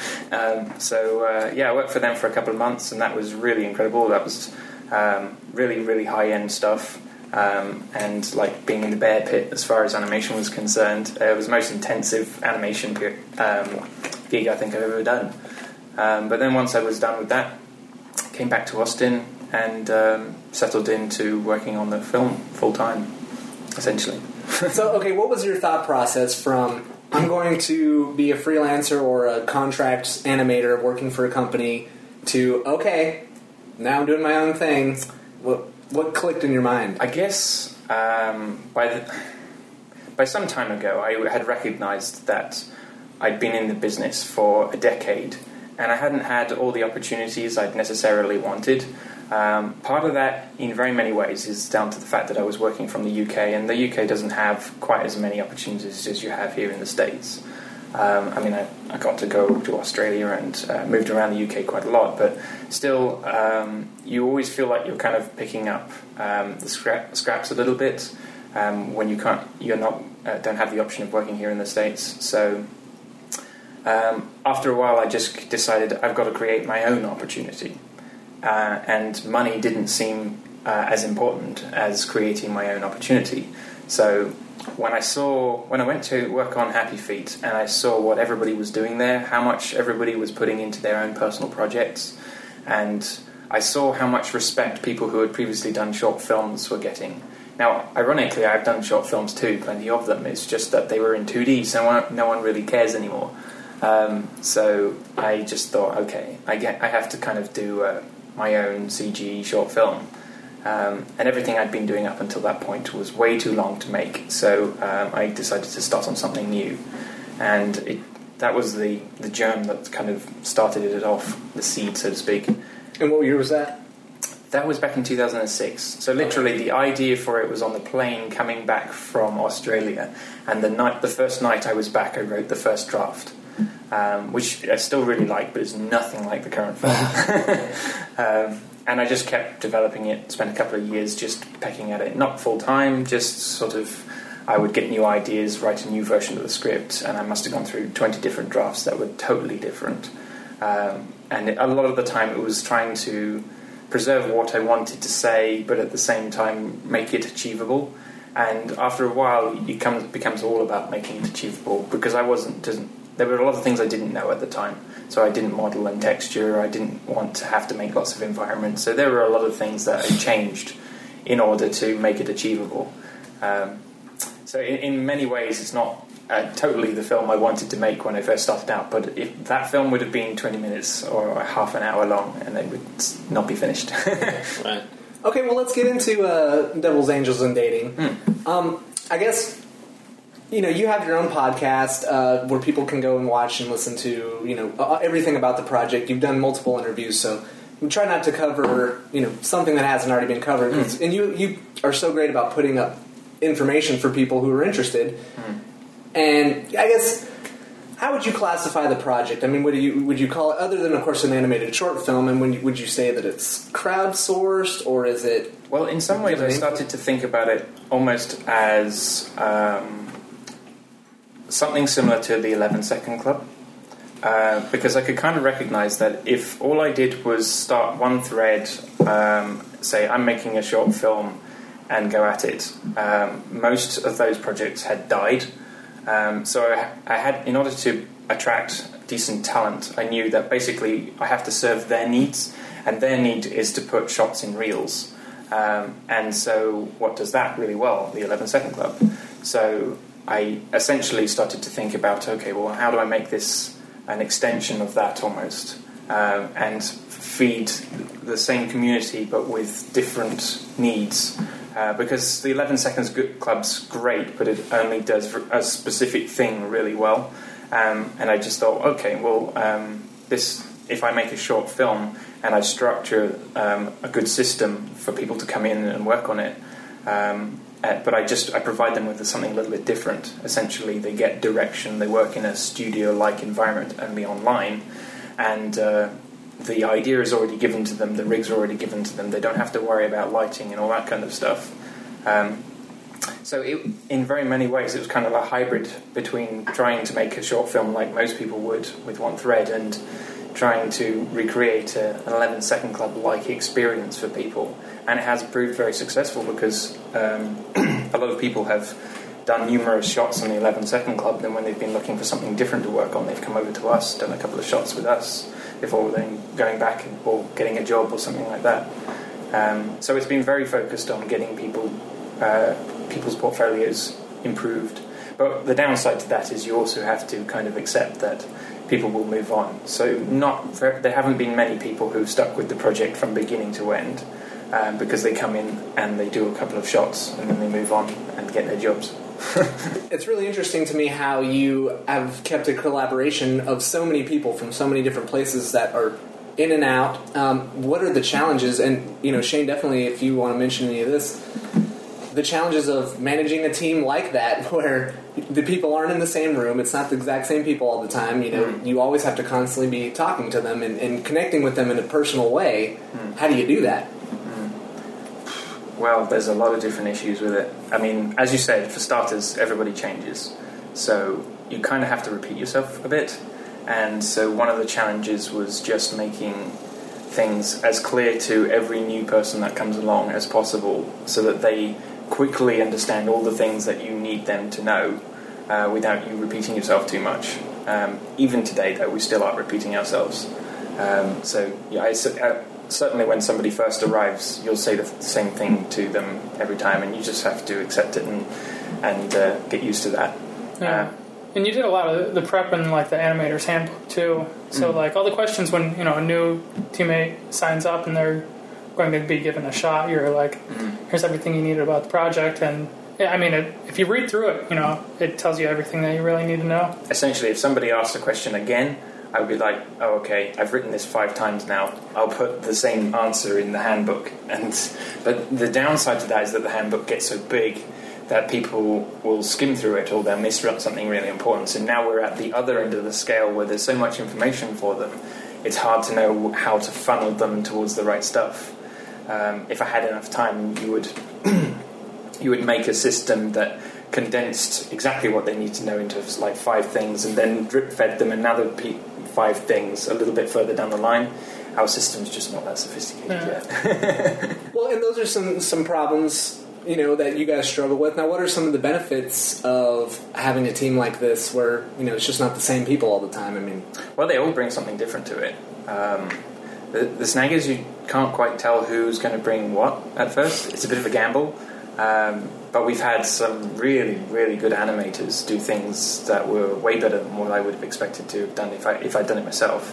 I worked for them for a couple of months, and that was really incredible. That was really, really high-end stuff, and like being in the bear pit as far as animation was concerned. It was the most intensive animation gig I think I've ever done. But then once I was done with that, came back to Austin and settled into working on the film full-time, essentially. So, okay, what was your thought process from I'm going to be a freelancer or a contract animator working for a company to, okay, now I'm doing my own thing? What clicked in your mind? I guess by some time ago I had recognized that I'd been in the business for a decade and I hadn't had all the opportunities I'd necessarily wanted. Part of that, in very many ways, is down to the fact that I was working from the UK, and the UK doesn't have quite as many opportunities as you have here in the States. I got to go to Australia and moved around the UK quite a lot, but still, you always feel like you're kind of picking up the scraps a little bit when you don't have the option of working here in the States. So after a while, I just decided I've got to create my own opportunity. And money didn't seem as important as creating my own opportunity. So when I went to work on Happy Feet and I saw what everybody was doing there, how much everybody was putting into their own personal projects, and I saw how much respect people who had previously done short films were getting. Now, ironically, I've done short films too, plenty of them. It's just that they were in 2D, so no one really cares anymore. So I just thought, okay, I have to kind of do my own CG short film, and everything I'd been doing up until that point was way too long to make, so I decided to start on something new, and that was the germ that kind of started it off, the seed, so to speak. And what year was that? That was back in 2006, so literally the idea for it was on the plane coming back from Australia, and the first night I was back I wrote the first draft. Which I still really like, but it's nothing like the current film. And I just kept developing it, spent a couple of years just pecking at it, not full-time, just sort of, I would get new ideas, write a new version of the script, and I must have gone through 20 different drafts that were totally different. And a lot of the time it was trying to preserve what I wanted to say, but at the same time make it achievable. And after a while, it becomes all about making it achievable, because there were a lot of things I didn't know at the time. So I didn't model and texture. I didn't want to have to make lots of environments. So there were a lot of things that I changed in order to make it achievable. So in many ways, it's not totally the film I wanted to make when I first started out. But if that film would have been 20 minutes or half an hour long, and it would not be finished. Right. Okay, well, let's get into Devil's Angels and Dating. I guess, you have your own podcast where people can go and watch and listen to, everything about the project. You've done multiple interviews, so we try not to cover, something that hasn't already been covered. And you are so great about putting up information for people who are interested. And I guess, how would you classify the project? I mean, would you call it, other than, of course, an animated short film, and would you say that it's crowdsourced, or is it... Well, in some ways, I started to think about it almost as something similar to the 11 Second Club, because I could kind of recognize that if all I did was start one thread, say I'm making a short film, and go at it, most of those projects had died. So I had, in order to attract decent talent, I knew that basically I have to serve their needs, and their need is to put shots in reels. And so what does that really well? The 11 Second Club. So I essentially started to think about, okay, well, how do I make this an extension of that almost, and feed the same community but with different needs? Because the 11 Seconds Club's great, but it only does a specific thing really well. And I just thought, okay, well, if I make a short film and I structure a good system for people to come in and work on it, but I provide them with something a little bit different. Essentially, they get direction, they work in a studio-like environment, only online, and the idea is already given to them, the rigs are already given to them, they don't have to worry about lighting and all that kind of stuff. So in very many ways, it was kind of a hybrid between trying to make a short film like most people would with one thread and trying to recreate an 11 Second Club-like experience for people. And it has proved very successful because a lot of people have done numerous shots on the 11 Second Club, then when they've been looking for something different to work on, they've come over to us, done a couple of shots with us before then going back or getting a job or something like that. So it's been very focused on getting people's portfolios improved. But the downside to that is you also have to kind of accept that people will move on. So there haven't been many people who've stuck with the project from beginning to end, because they come in and they do a couple of shots and then they move on and get their jobs. It's really interesting to me how you have kept a collaboration of so many people from so many different places that are in and out. What are the challenges? And, Shane, definitely, if you want to mention any of this, the challenges of managing a team like that where the people aren't in the same room, it's not the exact same people all the time, you always have to constantly be talking to them and connecting with them in a personal way. How do you do that? Well, there's a lot of different issues with it. I mean, as you said, for starters, everybody changes. So you kind of have to repeat yourself a bit. And so one of the challenges was just making things as clear to every new person that comes along as possible so that they quickly understand all the things that you need them to know without you repeating yourself too much. Even today, though, we still are repeating ourselves. Certainly when somebody first arrives, you'll say the same thing to them every time, and you just have to accept it and get used to that. Yeah. And you did a lot of the prep in the animator's handbook too. So all the questions when a new teammate signs up and they're going to be given a shot, you're like, here's everything you needed about the project. And I mean, if you read through it, it tells you everything that you really need to know. Essentially, if somebody asks a question again, I would be like, oh, okay, I've written this 5 times now. I'll put the same answer in the handbook. But the downside to that is that the handbook gets so big that people will skim through it or they'll miss something really important. So now we're at the other end of the scale where there's so much information for them, it's hard to know how to funnel them towards the right stuff. If I had enough time, you would make a system that condensed exactly what they need to know into 5 things and then drip-fed them another 5 things a little bit further down the line. Our system's just not that sophisticated yet. Well, and those are some problems that you guys struggle with. Now, what are some of the benefits of having a team like this where, it's just not the same people all the time? I mean... Well, they all bring something different to it. The snag is you can't quite tell who's going to bring what at first. It's a bit of a gamble. But we've had some really, really good animators do things that were way better than what I would have expected to have done if I'd done it myself.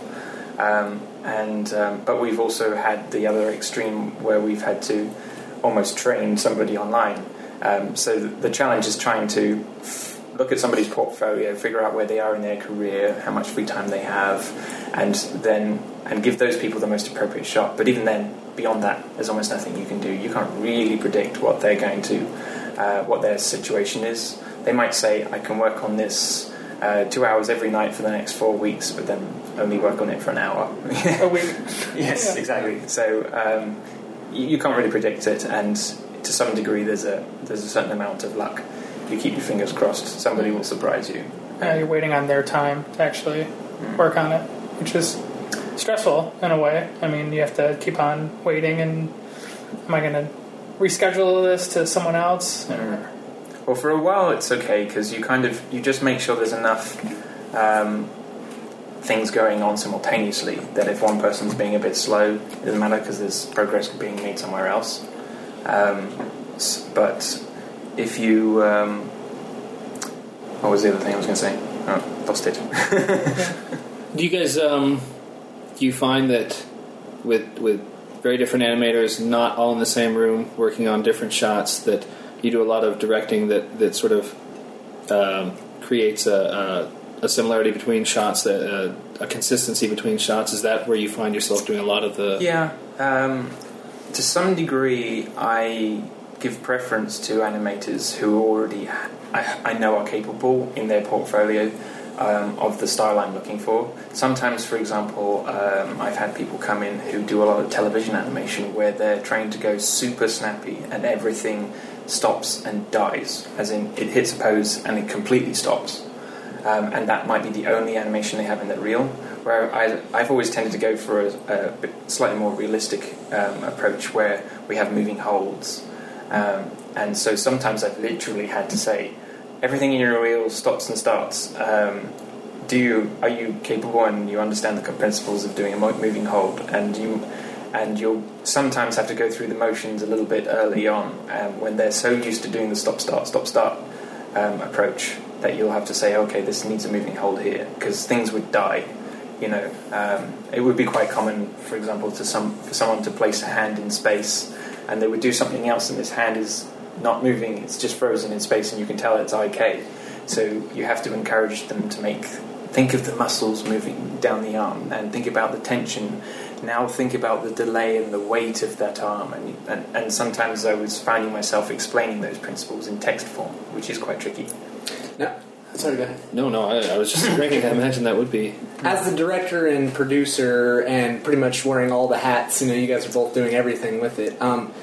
But we've also had the other extreme where we've had to almost train somebody online. So the challenge is trying to look at somebody's portfolio, figure out where they are in their career, how much free time they have, and give those people the most appropriate shot. But even then, beyond that, there's almost nothing you can do. You can't really predict what they're going to, what their situation is. They might say, I can work on this 2 hours every night for the next 4 weeks, but then only work on it for an hour. A week. Yes, Yeah. exactly. So you can't really predict it, and to some degree there's a certain amount of luck. You keep your fingers crossed, somebody will surprise you. You're waiting on their time to actually work on it, which is stressful in a way. I mean, you have to keep on waiting, and am I going to reschedule this to someone else? Well, for a while it's okay, because you just make sure there's enough things going on simultaneously that if one person's being a bit slow, it doesn't matter because there's progress being made somewhere else. But if you... what was the other thing I was going to say? Oh, lost it. Do you guys do you find that with very different animators, not all in the same room, working on different shots, that you do a lot of directing that sort of creates a similarity between shots, a consistency between shots? Is that where you find yourself doing a lot of the... Yeah. To some degree, I give preference to animators who already I know are capable in their portfolio of the style I'm looking for. Sometimes, for example, I've had people come in who do a lot of television animation where they're trained to go super snappy and everything stops and dies, as in it hits a pose and it completely stops. And that might be the only animation they have in their reel, where I've always tended to go for a slightly more realistic approach where we have moving holds. And so sometimes I've literally had to say, everything in your reel stops and starts. Are you capable and you understand the principles of doing a moving hold? And you'll sometimes have to go through the motions a little bit early on when they're so used to doing the stop-start approach that you'll have to say, okay, this needs a moving hold here, because things would die. It would be quite common, for example, for someone to place a hand in space and they would do something else and this hand is not moving, it's just frozen in space and you can tell it's IK. So you have to encourage them to think of the muscles moving down the arm and think about the tension. Now think about the delay and the weight of that arm. And sometimes I was finding myself explaining those principles in text form, which is quite tricky. No, sorry, go ahead. No, I was just thinking, I imagine that would be... As the director and producer and pretty much wearing all the hats, you guys are both doing everything with it.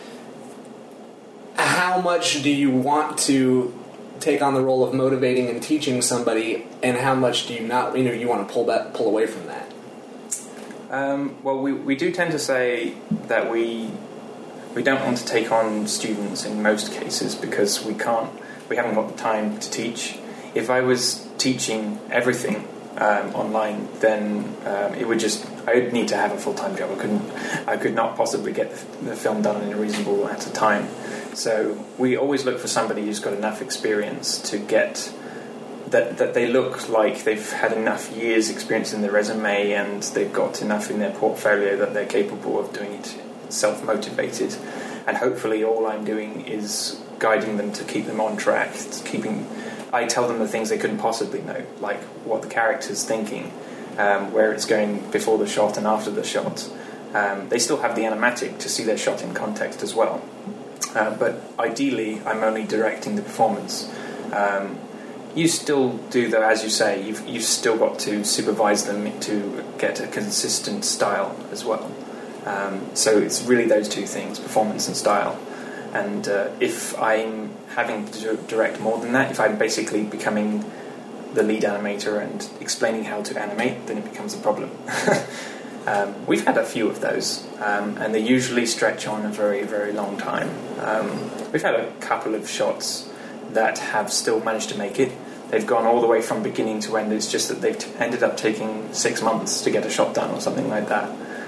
How much do you want to take on the role of motivating and teaching somebody, and how much do you not, you want to pull away from that? Well, we do tend to say that we don't want to take on students in most cases because we haven't got the time to teach. If I was teaching everything online, then I would need to have a full-time job. I could not possibly get the film done in a reasonable amount of time. So we always look for somebody who's got enough experience to get that they look like they've had enough years experience in their resume and they've got enough in their portfolio that they're capable of doing it self-motivated. And hopefully all I'm doing is guiding them to keep them on track, I tell them the things they couldn't possibly know, like what the character's thinking, where it's going before the shot and after the shot. They still have the animatic to see their shot in context as well. But ideally, I'm only directing the performance. You still do, though, as you say, you've still got to supervise them to get a consistent style as well. So it's really those two things, performance and style. And if I'm having to direct more than that, if I'm basically becoming the lead animator and explaining how to animate, then it becomes a problem. We've had a few of those, and they usually stretch on a very, very long time. We've had a couple of shots that have still managed to make it. They've gone all the way from beginning to end. It's just that they've ended up taking 6 months to get a shot done or something like that.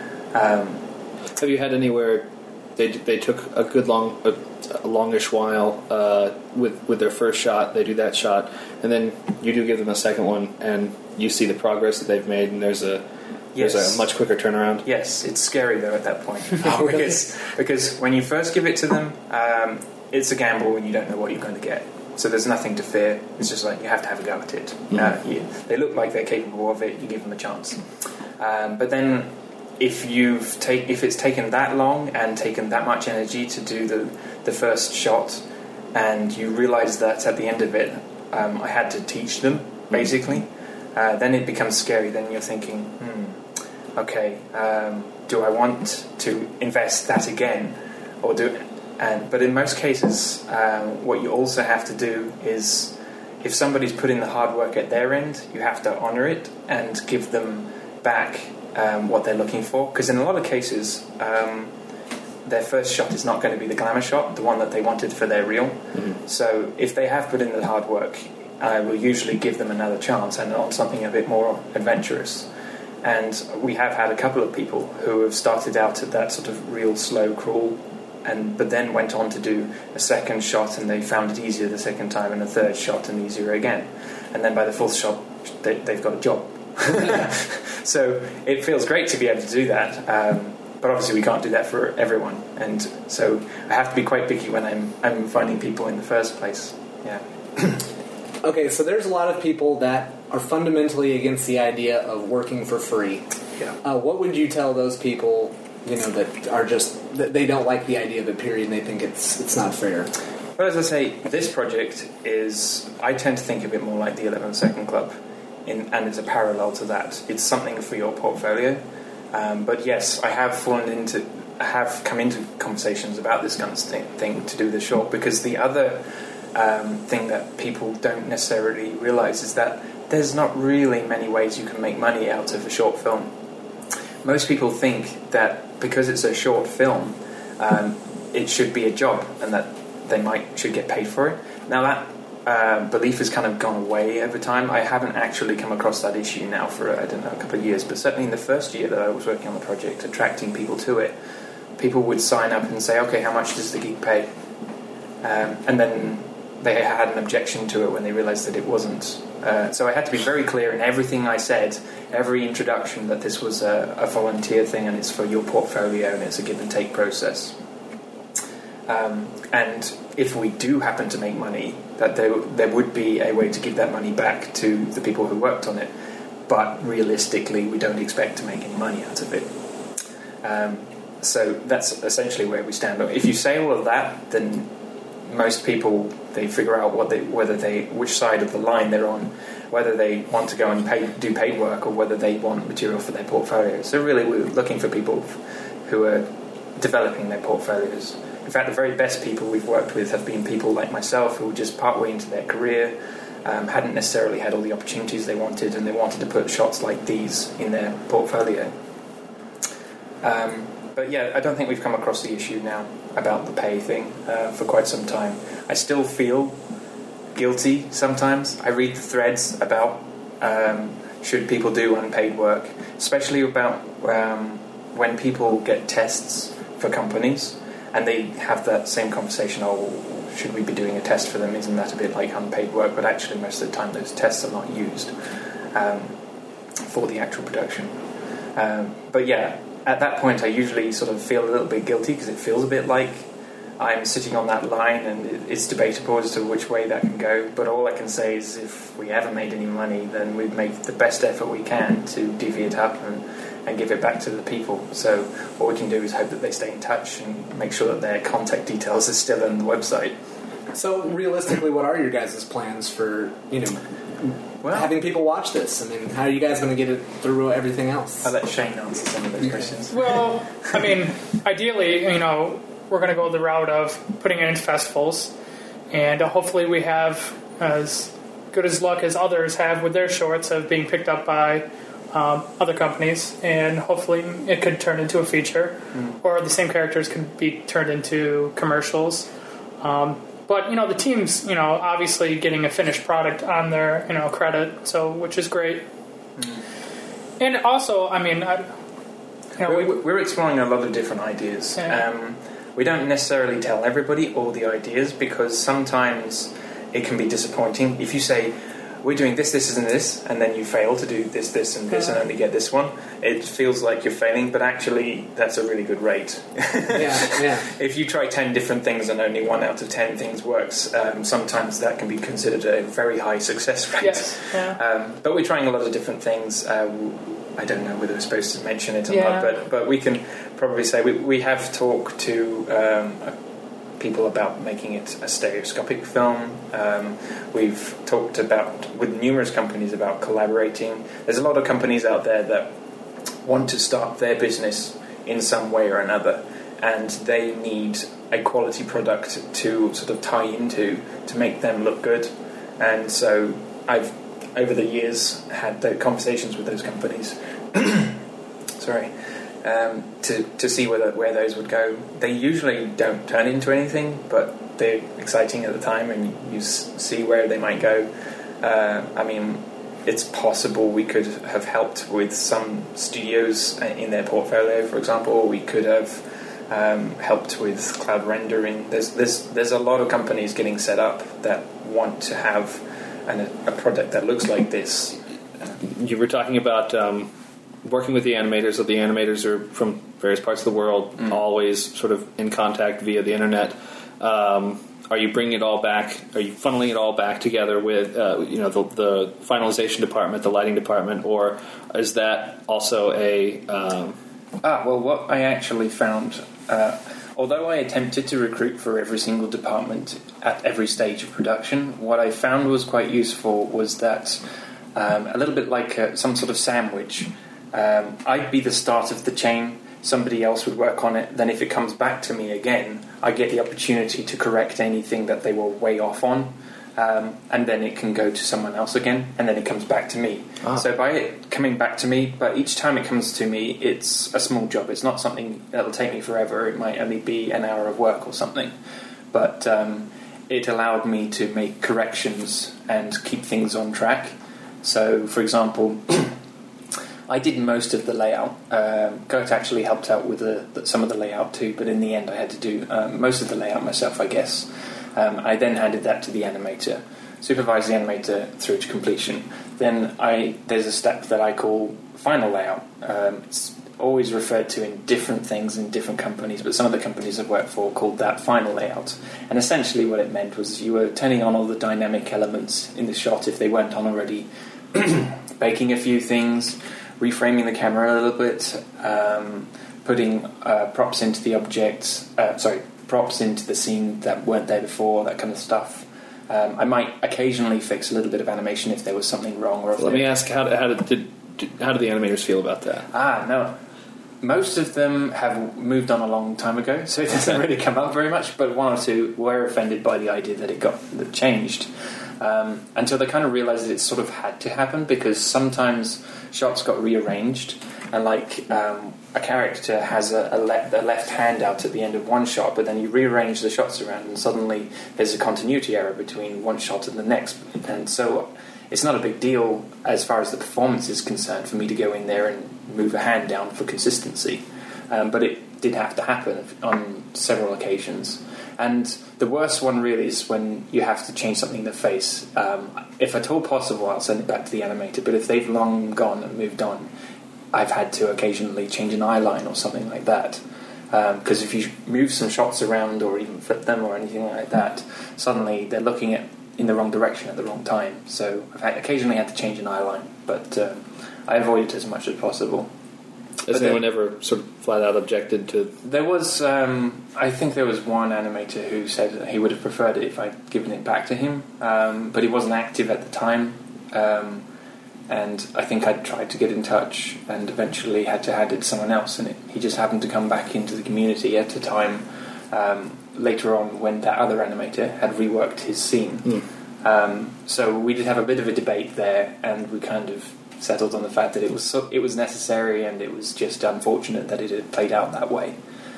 Have you had anywhere they took a good a longish while with their first shot, they do that shot, and then you do give them a second one, and you see the progress that they've made, and there's a much quicker turnaround? Yes, it's scary though at that point. because when you first give it to them, it's a gamble and you don't know what you're going to get. So there's nothing to fear. It's just like you have to have a go at it. Mm-hmm. They look like they're capable of it. You give them a chance. But then, if it's taken that long and taken that much energy to do the first shot, and you realise that at the end of it, I had to teach them basically, then it becomes scary. Then you're thinking, okay, do I want to invest that again, or do? But in most cases, what you also have to do is, if somebody's put in the hard work at their end, you have to honour it and give them back what they're looking for. Because in a lot of cases, their first shot is not going to be the glamour shot, the one that they wanted for their reel. Mm-hmm. So if they have put in the hard work, I will usually give them another chance and on something a bit more adventurous. And we have had a couple of people who have started out at that sort of real slow crawl, but then went on to do a second shot, and they found it easier the second time, and a third shot and easier again. And then by the fourth shot, they've got a job. So it feels great to be able to do that, but obviously we can't do that for everyone. And so I have to be quite picky when I'm finding people in the first place. Yeah. Okay, so there's a lot of people that are fundamentally against the idea of working for free. Yeah. What would you tell those people, that are that they don't like the idea of it, period, and they think it's not fair? Well, as I say, this project I tend to think of it more like the 11 Second Club, and it's a parallel to that. It's something for your portfolio. But yes, I have come into conversations about this kind of thing to do the short, because the other thing that people don't necessarily realise is that there's not really many ways you can make money out of a short film. Most people think that because it's a short film, it should be a job and that they should get paid for it. Now that belief has kind of gone away over time. I haven't actually come across that issue now for, a couple of years, but certainly in the first year that I was working on the project, attracting people to it, people would sign up and say, okay, how much does the gig pay? And then they had an objection to it when they realised that it wasn't. So I had to be very clear in everything I said, every introduction, that this was a volunteer thing and it's for your portfolio and it's a give and take process. And if we do happen to make money, that there would be a way to give that money back to the people who worked on it. But realistically, we don't expect to make any money out of it. So that's essentially where we stand. If you say all of that, then most people, they figure out which side of the line they're on, whether they want to go and do paid work or whether they want material for their portfolio. So really, we're looking for people who are developing their portfolios. In fact, the very best people we've worked with have been people like myself who were just partway into their career, hadn't necessarily had all the opportunities they wanted, and they wanted to put shots like these in their portfolio. But yeah, I don't think we've come across the issue now about the pay thing for quite some time. I still feel guilty sometimes. I read the threads about should people do unpaid work, especially about when people get tests for companies and they have that same conversation, should we be doing a test for them? Isn't that a bit like unpaid work? But actually most of the time those tests are not used for the actual production. But yeah, at that point I usually sort of feel a little bit guilty because it feels a bit like I'm sitting on that line and it's debatable as to which way that can go. But all I can say is if we haven't made any money, then we'd make the best effort we can to divvy it up and give it back to the people. So what we can do is hope that they stay in touch and make sure that their contact details are still on the website. So realistically, what are your guys' plans for, having people watch this? I mean, how are you guys going to get it through everything else? I'll let Shane answer some of those questions. Well, I mean, ideally, we're going to go the route of putting it into festivals, and hopefully we have as good as luck as others have with their shorts of being picked up by other companies, and hopefully it could turn into a feature, or the same characters could be turned into commercials. But the team's obviously getting a finished product on their credit, so which is great. And also, I mean, we're exploring a lot of different ideas. Yeah. We don't necessarily tell everybody all the ideas because sometimes it can be disappointing. If you say, we're doing this, this, and this, and then you fail to do this, this, and this, and only get this one, it feels like you're failing, but actually that's a really good rate. Yeah. If you try 10 different things and only 1 out of 10 things works, sometimes that can be considered a very high success rate. Yes. Yeah. But we're trying a lot of different things. I don't know whether we're supposed to mention it or not, but we can probably say we have talked to people about making it a stereoscopic film. We've talked with numerous companies about collaborating. There's a lot of companies out there that want to start their business in some way or another, and they need a quality product to sort of tie into to make them look good. And so I've, over the years, had the conversations with those companies sorry, to see where those would go. They usually don't turn into anything, but they're exciting at the time, and you see where they might go. I mean, it's possible we could have helped with some studios in their portfolio, for example, or we could have helped with cloud rendering. There's a lot of companies getting set up that want to have a product that looks like this. You were talking about working with the animators, so the animators are from various parts of the world, always sort of in contact via the internet. Are you bringing it all back? Are you funneling it all back together with the finalization department, the lighting department, or is that also a... Well, what I actually found, although I attempted to recruit for every single department at every stage of production, what I found was quite useful was that a little bit like some sort of sandwich. I'd be the start of the chain, somebody else would work on it, then if it comes back to me again, I get the opportunity to correct anything that they were way off on, and then it can go to someone else again, and then it comes back to me. So by it coming back to me, but each time it comes to me, it's a small job. It's not something that'll take me forever. It might only be an hour of work or something. But it allowed me to make corrections and keep things on track. So, for example, I did most of the layout. Gert actually helped out with some of the layout too, but in the end I had to do most of the layout myself, I guess. I then handed that to the animator, supervised the animator through to completion. Then there's a step that I call final layout. It's always referred to in different things in different companies, but some of the companies I've worked for called that final layout. And essentially what it meant was you were turning on all the dynamic elements in the shot if they weren't on already, baking a few things, reframing the camera a little bit, putting props into the objects, props into the scene that weren't there before, that kind of stuff. I might occasionally fix a little bit of animation if there was something wrong. Or Let me ask, how did the animators feel about that? No. Most of them have moved on a long time ago, so it doesn't really come up very much, but one or two were offended by the idea that it got changed. Until they kind of realised that it sort of had to happen, because sometimes shots got rearranged, and like a character has a left hand out at the end of one shot, but then you rearrange the shots around and suddenly there's a continuity error between one shot and the next, and so it's not a big deal as far as the performance is concerned for me to go in there and move a hand down for consistency, but it did have to happen on several occasions. And the worst one really is when you have to change something in the face. If at all possible, I'll send it back to the animator, but if they've long gone and moved on, I've had to occasionally change an eye line or something like that. Because if you move some shots around or even flip them or anything like that, suddenly they're looking in the wrong direction at the wrong time. So I've occasionally had to change an eye line, but I avoid it as much as possible. Has anyone ever sort of flat out objected to... There was, I think there was one animator who said that he would have preferred it if I'd given it back to him, but he wasn't active at the time, and I think I'd tried to get in touch and eventually had to hand it to someone else, and he just happened to come back into the community at a time later on when that other animator had reworked his scene. So we did have a bit of a debate there, and we kind of settled on the fact that it was necessary, and it was just unfortunate that it had played out that way.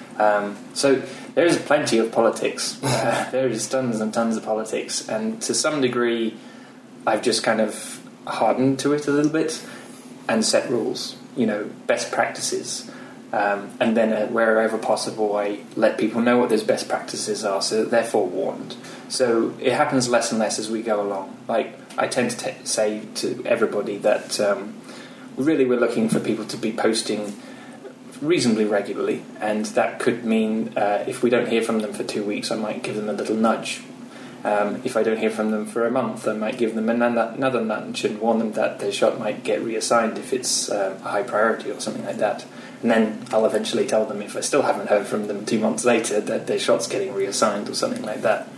So there is plenty of politics. There is tons and tons of politics, and to some degree, I've just kind of hardened to it a little bit and set rules, best practices. And then wherever possible, I let people know what those best practices are, so that they're forewarned. So it happens less and less as we go along. Like, I tend to say to everybody that really we're looking for people to be posting reasonably regularly, and that could mean if we don't hear from them for 2 weeks, I might give them a little nudge. If I don't hear from them for a month, I might give them another nudge and warn them that their shot might get reassigned if it's a high priority or something like that. And then I'll eventually tell them, if I still haven't heard from them 2 months later, that their shot's getting reassigned or something like that.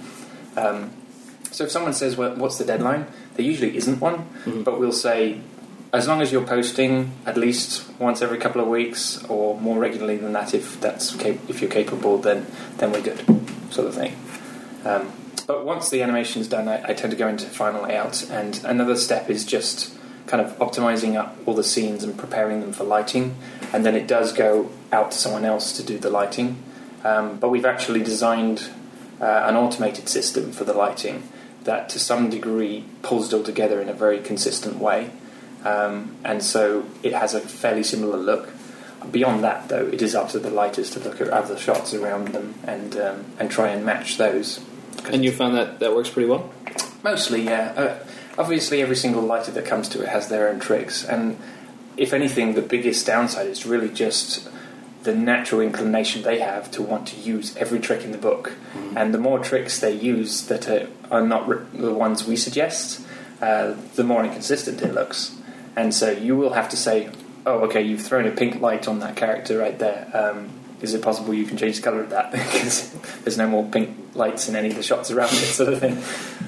So if someone says, well, what's the deadline? There usually isn't one, but we'll say, as long as you're posting at least once every couple of weeks or more regularly than that, if you're capable, then we're good, sort of thing. But once the animation's done, I tend to go into final layout, and another step is just kind of optimizing up all the scenes and preparing them for lighting, and then it does go out to someone else to do the lighting. But we've actually designed an automated system for the lighting that to some degree pulls it all together in a very consistent way, and so it has a fairly similar look. Beyond that, though, it is up to the lighters to look at other shots around them and try and match those. And you found that works pretty well? Mostly, yeah. Obviously, every single lighter that comes to it has their own tricks, and if anything, the biggest downside is really just the natural inclination they have to want to use every trick in the book. And the more tricks they use that are not the ones we suggest, the more inconsistent it looks. And so you will have to say, oh, okay, you've thrown a pink light on that character right there. Is it possible you can change the colour of that? Because there's no more pink lights in any of the shots around it, sort of thing.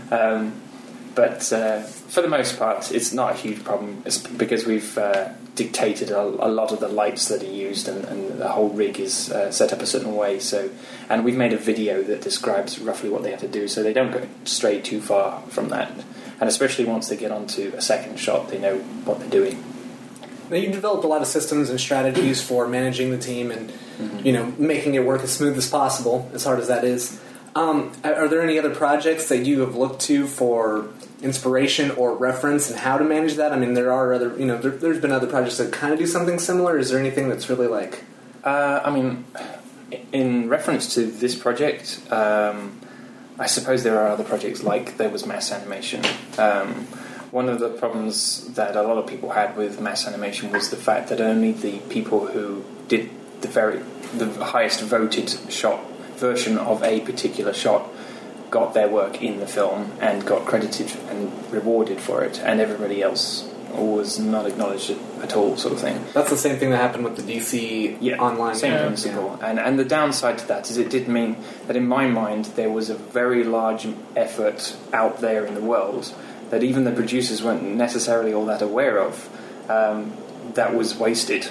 But for the most part, it's not a huge problem. It's because we've dictated a lot of the lights that are used, and the whole rig is set up a certain way. And we've made a video that describes roughly what they have to do, so they don't go stray too far from that. And especially once they get onto a second shot, they know what they're doing. Now, you've developed a lot of systems and strategies for managing the team and making it work as smooth as possible, as hard as that is. Are there any other projects that you have looked to for inspiration or reference and how to manage that? I mean, there are other, there's been other projects that kind of do something similar. Is there anything that's really like... in reference to this project, I suppose there are other projects like there was mass animation. One of the problems that a lot of people had with mass animation was the fact that only the people who did the highest voted shot version of a particular shot got their work in the film and got credited and rewarded for it, and everybody else was not acknowledged at all, sort of thing. That's the same thing that happened with the DC online. Same principle. Yeah. And the downside to that is it did mean that in my mind there was a very large effort out there in the world that even the producers weren't necessarily all that aware of, that was wasted.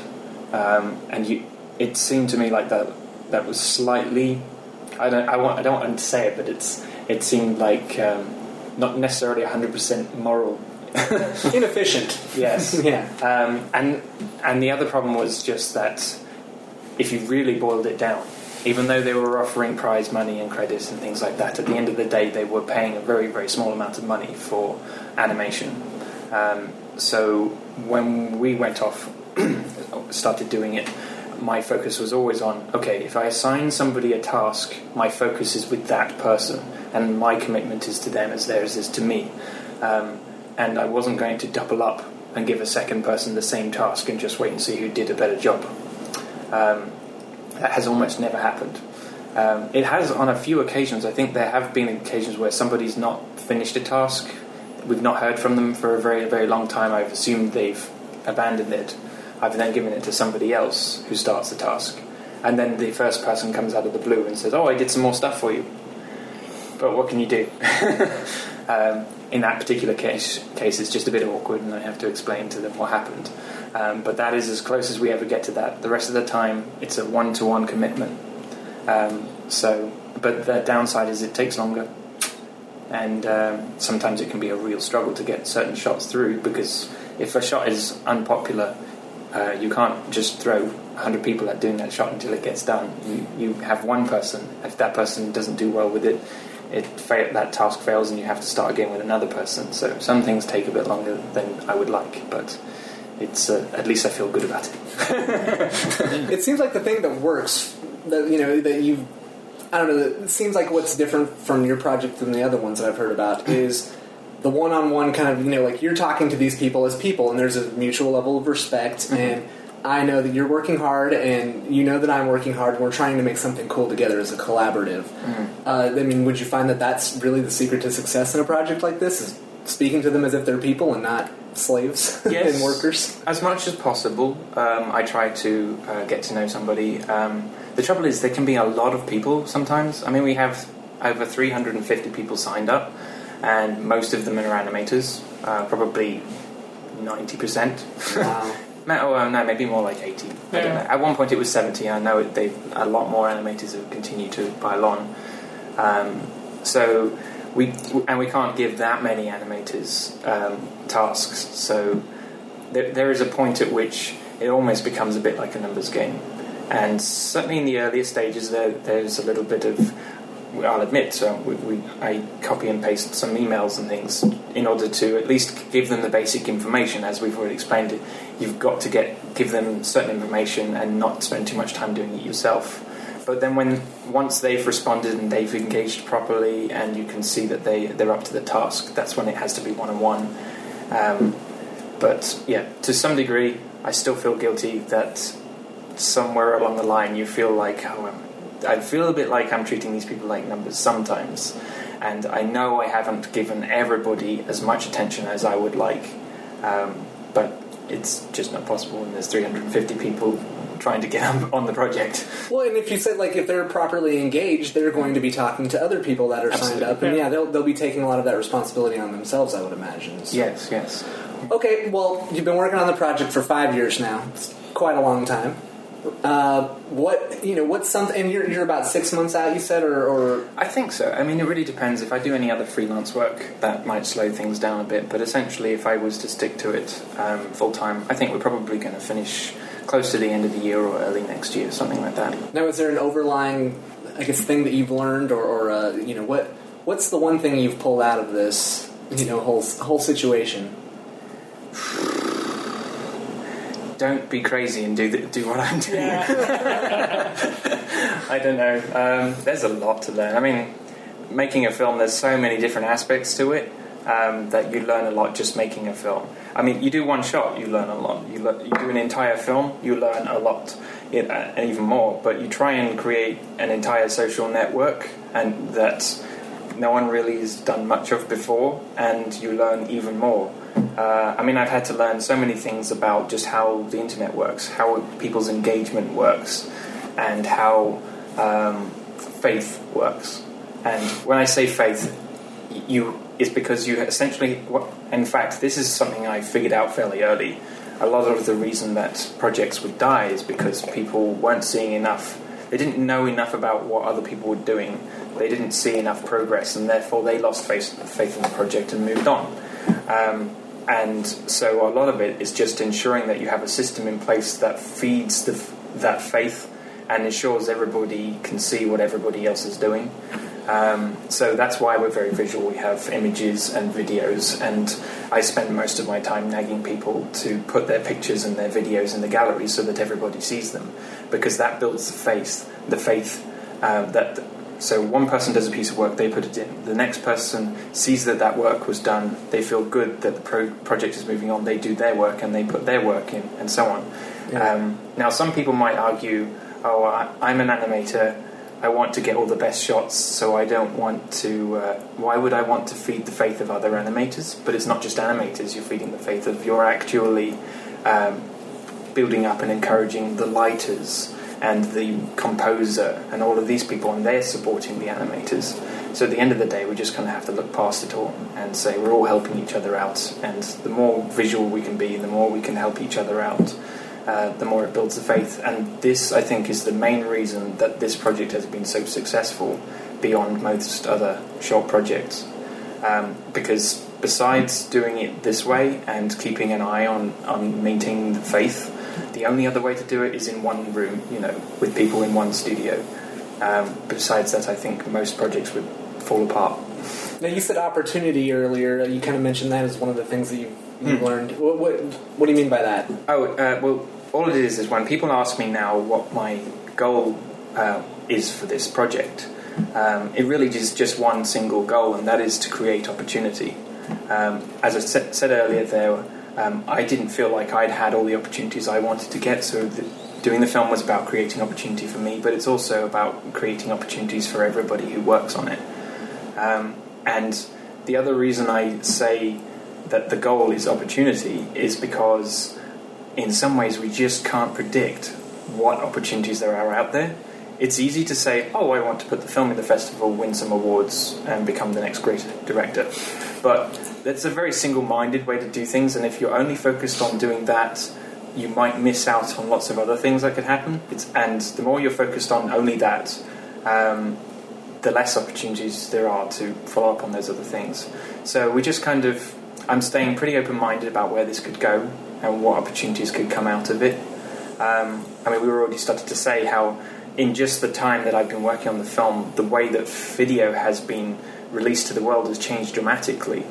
It seemed to me like that was slightly... I don't want to say it, but it seemed like not necessarily 100% moral. Inefficient. Yes. Yeah. And the other problem was just that if you really boiled it down, even though they were offering prize money and credits and things like that, at the end of the day they were paying a very, very small amount of money for animation. So when we went off, started doing it, my focus was always on, okay, if I assign somebody a task, my focus is with that person, and my commitment is to them as theirs is to me. And I wasn't going to double up and give a second person the same task and just wait and see who did a better job. That has almost never happened. It has on a few occasions. I think there have been occasions where somebody's not finished a task. We've not heard from them for a very, very long time. I've assumed they've abandoned it. I've then given it to somebody else who starts the task. And then the first person comes out of the blue and says, oh, I did some more stuff for you. But what can you do? In that particular case, it's just a bit awkward, and I have to explain to them what happened. But that is as close as we ever get to that. The rest of the time, it's a one-to-one commitment. But the downside is it takes longer, and sometimes it can be a real struggle to get certain shots through, because if a shot is unpopular, you can't just throw 100 people at doing that shot until it gets done. You have one person. If that person doesn't do well with it, that task fails, and you have to start again with another person. So some things take a bit longer than I would like, but it's at least I feel good about it. It seems like the thing that works, that you've, I don't know, it seems like what's different from your project than the other ones that I've heard about is the one-on-one kind of, like you're talking to these people as people, and there's a mutual level of respect, and I know that you're working hard, and you know that I'm working hard, and we're trying to make something cool together as a collaborative. Would you find that that's really the secret to success in a project like this, is speaking to them as if they're people and not slaves Yes. and workers? As much as possible, I try to get to know somebody. The trouble is there can be a lot of people sometimes. I mean, we have over 350 people signed up, and most of them are animators, probably 90%. Wow. No, maybe more like 80. I don't know. At one point it was 70. I know a lot more animators have continued to pile on. So we can't give that many animators tasks. So there is a point at which it almost becomes a bit like a numbers game. And certainly in the earlier stages, there's a little bit of, I'll admit, I copy and paste some emails and things in order to at least give them the basic information. As we've already explained it, you've got to give them certain information and not spend too much time doing it yourself. But then once they've responded and they've engaged properly, and you can see that they're up to the task, that's when it has to be one-on-one. But yeah, to some degree, I still feel guilty that somewhere along the line you feel like, I feel a bit like I'm treating these people like numbers sometimes, and I know I haven't given everybody as much attention as I would like, but it's just not possible when there's 350 people trying to get on the project. Well, and if you said, if they're properly engaged, they're going to be talking to other people that are signed up, and they'll be taking a lot of that responsibility on themselves, I would imagine. So. Yes. Okay, well, you've been working on the project for 5 years now. It's quite a long time. What's something? And you're about 6 months out, you said, or I think so. I mean, it really depends. If I do any other freelance work, that might slow things down a bit. But essentially, if I was to stick to it full time, I think we're probably going to finish close to the end of the year or early next year, something like that. Now, is there an overlying, thing that you've learned, or what's the one thing you've pulled out of this, whole situation? Don't be crazy and do what I'm doing. I don't know. There's a lot to learn. I mean, making a film, there's so many different aspects to it that you learn a lot just making a film. I mean, you do one shot, you learn a lot. You do an entire film, you learn a lot, and even more. But you try and create an entire social network, and that no one really has done much of before, and you learn even more. I've had to learn so many things about just how the internet works, how people's engagement works, and how faith works. And when I say faith, it's because you essentially... In fact, this is something I figured out fairly early. A lot of the reason that projects would die is because people weren't seeing enough. They didn't know enough about what other people were doing. They didn't see enough progress, and therefore they lost faith in the project and moved on. And so a lot of it is just ensuring that you have a system in place that feeds that faith and ensures everybody can see what everybody else is doing. So that's why we're very visual. We have images and videos, and I spend most of my time nagging people to put their pictures and their videos in the gallery so that everybody sees them, because that builds the faith that... So one person does a piece of work, they put it in. The next person sees that work was done, they feel good that the project is moving on, they do their work and they put their work in, and so on. Yeah. Now, some people might argue, I'm an animator, I want to get all the best shots, so I don't want to... why would I want to feed the faith of other animators? But it's not just animators, you're feeding the faith of... You're actually building up and encouraging the lighters and the composer and all of these people, and they're supporting the animators. So at the end of the day, we just kind of have to look past it all and say we're all helping each other out, and the more visual we can be, the more we can help each other out, the more it builds the faith. And this, I think, is the main reason that this project has been so successful beyond most other short projects, because besides doing it this way and keeping an eye on maintaining the faith, the only other way to do it is in one room, with people in one studio. Besides that, I think most projects would fall apart. Now, you said opportunity earlier. You kind of mentioned that as one of the things that you've learned. What do you mean by that? Well, all it is when people ask me now what my goal is for this project, it really is just one single goal, and that is to create opportunity. As I said earlier there, I didn't feel like I'd had all the opportunities I wanted to get, so doing the film was about creating opportunity for me, but it's also about creating opportunities for everybody who works on it. And the other reason I say that the goal is opportunity is because in some ways we just can't predict what opportunities there are out there. It's easy to say, I want to put the film in the festival, win some awards, and become the next great director. But that's a very single-minded way to do things, and if you're only focused on doing that, you might miss out on lots of other things that could happen. And the more you're focused on only that, the less opportunities there are to follow up on those other things. So we just I'm staying pretty open-minded about where this could go and what opportunities could come out of it. We were already started to say how in just the time that I've been working on the film, the way that video has been released to the world has changed dramatically.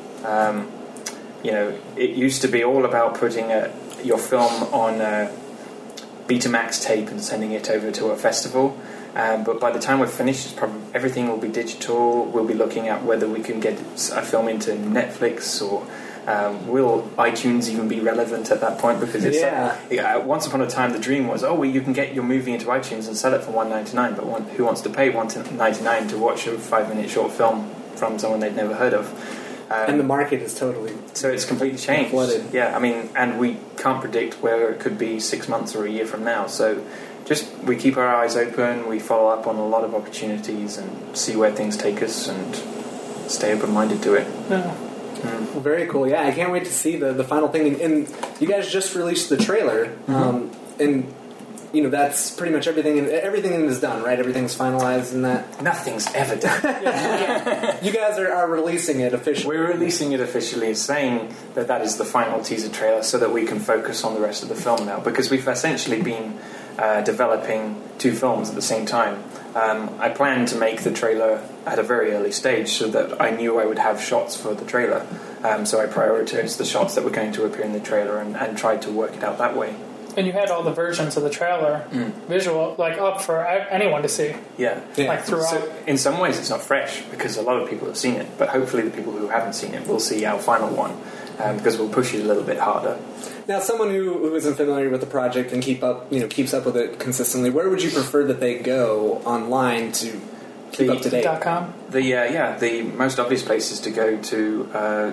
It used to be all about putting your film on a Betamax tape and sending it over to a festival. But by the time we're finished, everything will be digital. We'll be looking at whether we can get a film into Netflix, or will iTunes even be relevant at that point? Because once upon a time the dream was, you can get your movie into iTunes and sell it for $1.99, but who wants to pay $1.99 to watch a 5-minute short film from someone they'd never heard of? And the market is totally... So it's completely changed. Flooded. Yeah, and we can't predict where it could be 6 months or a year from now. So we keep our eyes open, we follow up on a lot of opportunities and see where things take us and stay open-minded to it. Yeah. Well, very cool. Yeah, I can't wait to see the final thing. And you guys just released the trailer, and that's pretty much everything. Everything is done, right? Everything's finalized in that. Nothing's ever done. You guys are releasing it officially. We're releasing it officially, saying that is the final teaser trailer, so that we can focus on the rest of the film now, because we've essentially been developing 2 films at the same time. I planned to make the trailer at a very early stage so that I knew I would have shots for the trailer. So I prioritized the shots that were going to appear in the trailer and tried to work it out that way. And you had all the versions of the trailer visual, up for anyone to see. Yeah. Throughout. So in some ways it's not fresh because a lot of people have seen it, but hopefully the people who haven't seen it will see our final one, because we'll push it a little bit harder. Now, someone who isn't familiar with the project and keeps up with it consistently, where would you prefer that they go online to keep up to date? .com? The most obvious place is to go to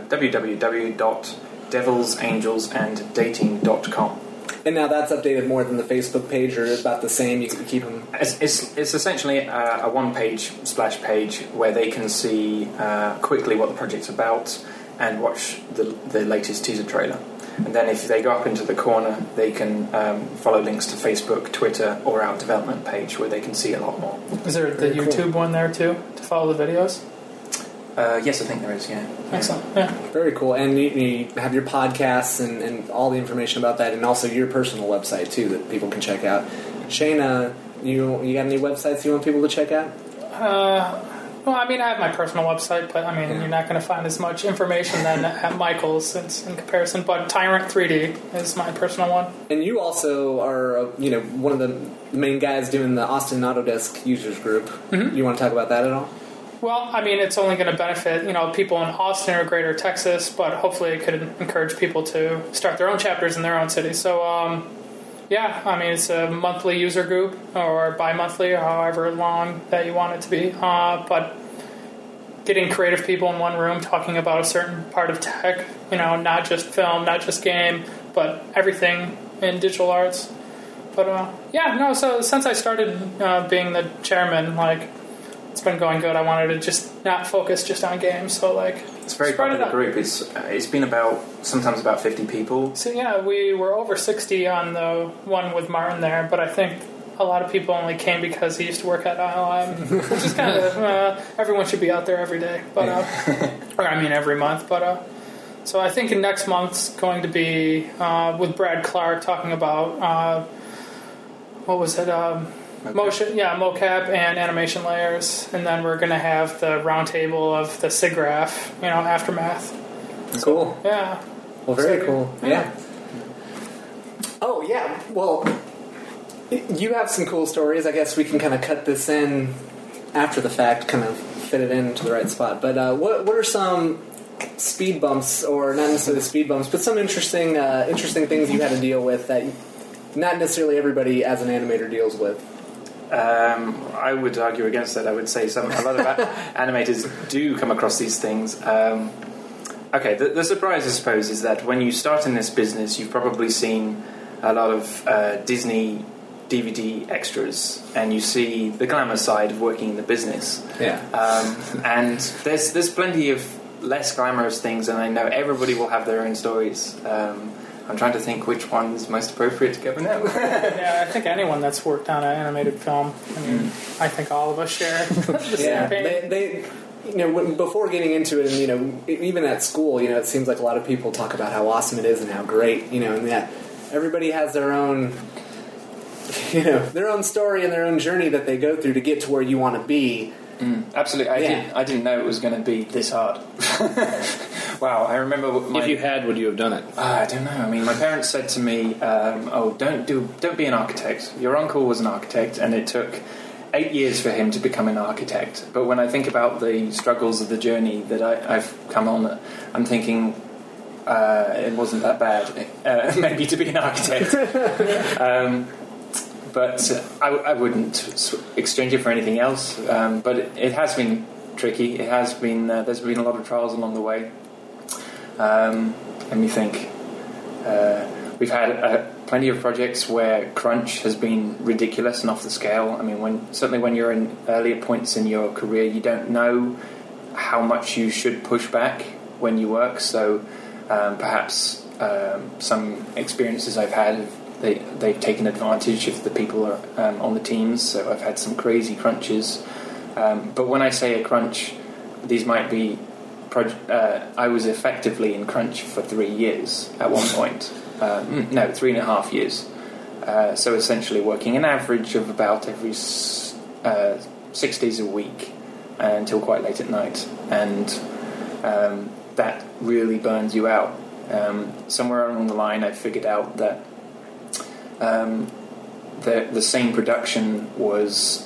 www.devilsangelsandating.com. And now that's updated more than the Facebook page, or about the same? You can keep them. It's essentially a one-page splash page where they can see quickly what the project's about and watch the latest teaser trailer. And then if they go up into the corner, they can follow links to Facebook, Twitter, or our development page where they can see a lot more. Is there the YouTube one there too to follow the videos? Yes, I think there is, yeah. Excellent. Yeah. Very cool. And you have your podcasts and all the information about that, and also your personal website too that people can check out. Shane, you got any websites you want people to check out? Well, I have my personal website, but you're not going to find as much information than at Michael's in comparison. But Tyrant 3D is my personal one. And you also are, one of the main guys doing the Austin Autodesk users group. Mm-hmm. You want to talk about that at all? Well, it's only going to benefit, people in Austin or greater Texas, but hopefully it could encourage people to start their own chapters in their own city. So, it's a monthly user group or bi-monthly or however long that you want it to be. But getting creative people in one room talking about a certain part of tech, not just film, not just game, but everything in digital arts. But, so since I started being the chairman, it's been going good. I wanted to just not focus just on games, so it's a very popular group. It's been sometimes about 50 people. So we were over 60 on the one with Martin there, but I think a lot of people only came because he used to work at ILM, which is kind of everyone should be out there every day, but or every month. But So I think next month's going to be with Brad Clark talking about what was it? Motion, mocap and animation layers, and then we're going to have the roundtable of the SIGGRAPH, aftermath. Cool. Yeah. Well, very cool. Yeah. Oh, yeah. Well, you have some cool stories. I guess we can kind of cut this in after the fact, kind of fit it into the right spot. But what are some speed bumps, or not necessarily speed bumps, but some interesting things you had to deal with that not necessarily everybody as an animator deals with? I would argue against that. I would say a lot of animators do come across these things. Okay, the surprise, I suppose, is that when you start in this business, you've probably seen a lot of Disney DVD extras, and you see the glamour side of working in the business. Yeah. And there's plenty of less glamorous things, and I know everybody will have their own stories. I'm trying to think which one is most appropriate to cover now. Yeah, I think anyone that's worked on an animated film, I think all of us share the same pain. They before getting into it, and even at school, it seems like a lot of people talk about how awesome it is and how great, and that everybody has their own, their own story and their own journey that they go through to get to where you want to be. Absolutely, I didn't know it was going to be this hard. Wow, I remember. If you had, would you have done it? I don't know. I mean, my parents said to me, don't be an architect. Your uncle was an architect, and it took 8 years for him to become an architect. But when I think about the struggles of the journey that I've come on, I'm thinking it wasn't that bad. Maybe to be an architect. But I wouldn't exchange it for anything else. But it has been tricky. It has been. There's been a lot of trials along the way. Let me think. We've had plenty of projects where crunch has been ridiculous and off the scale. I mean, certainly when you're in earlier points in your career, you don't know how much you should push back when you work. So perhaps some experiences I've had, they've taken advantage of the people on the teams. So I've had some crazy crunches. But when I say a crunch, these might be. I was effectively in crunch for 3 years at one point. 3.5 years. So essentially working an average of about every 6 days a week until quite late at night. And that really burns you out. Somewhere along the line I figured out that the same production was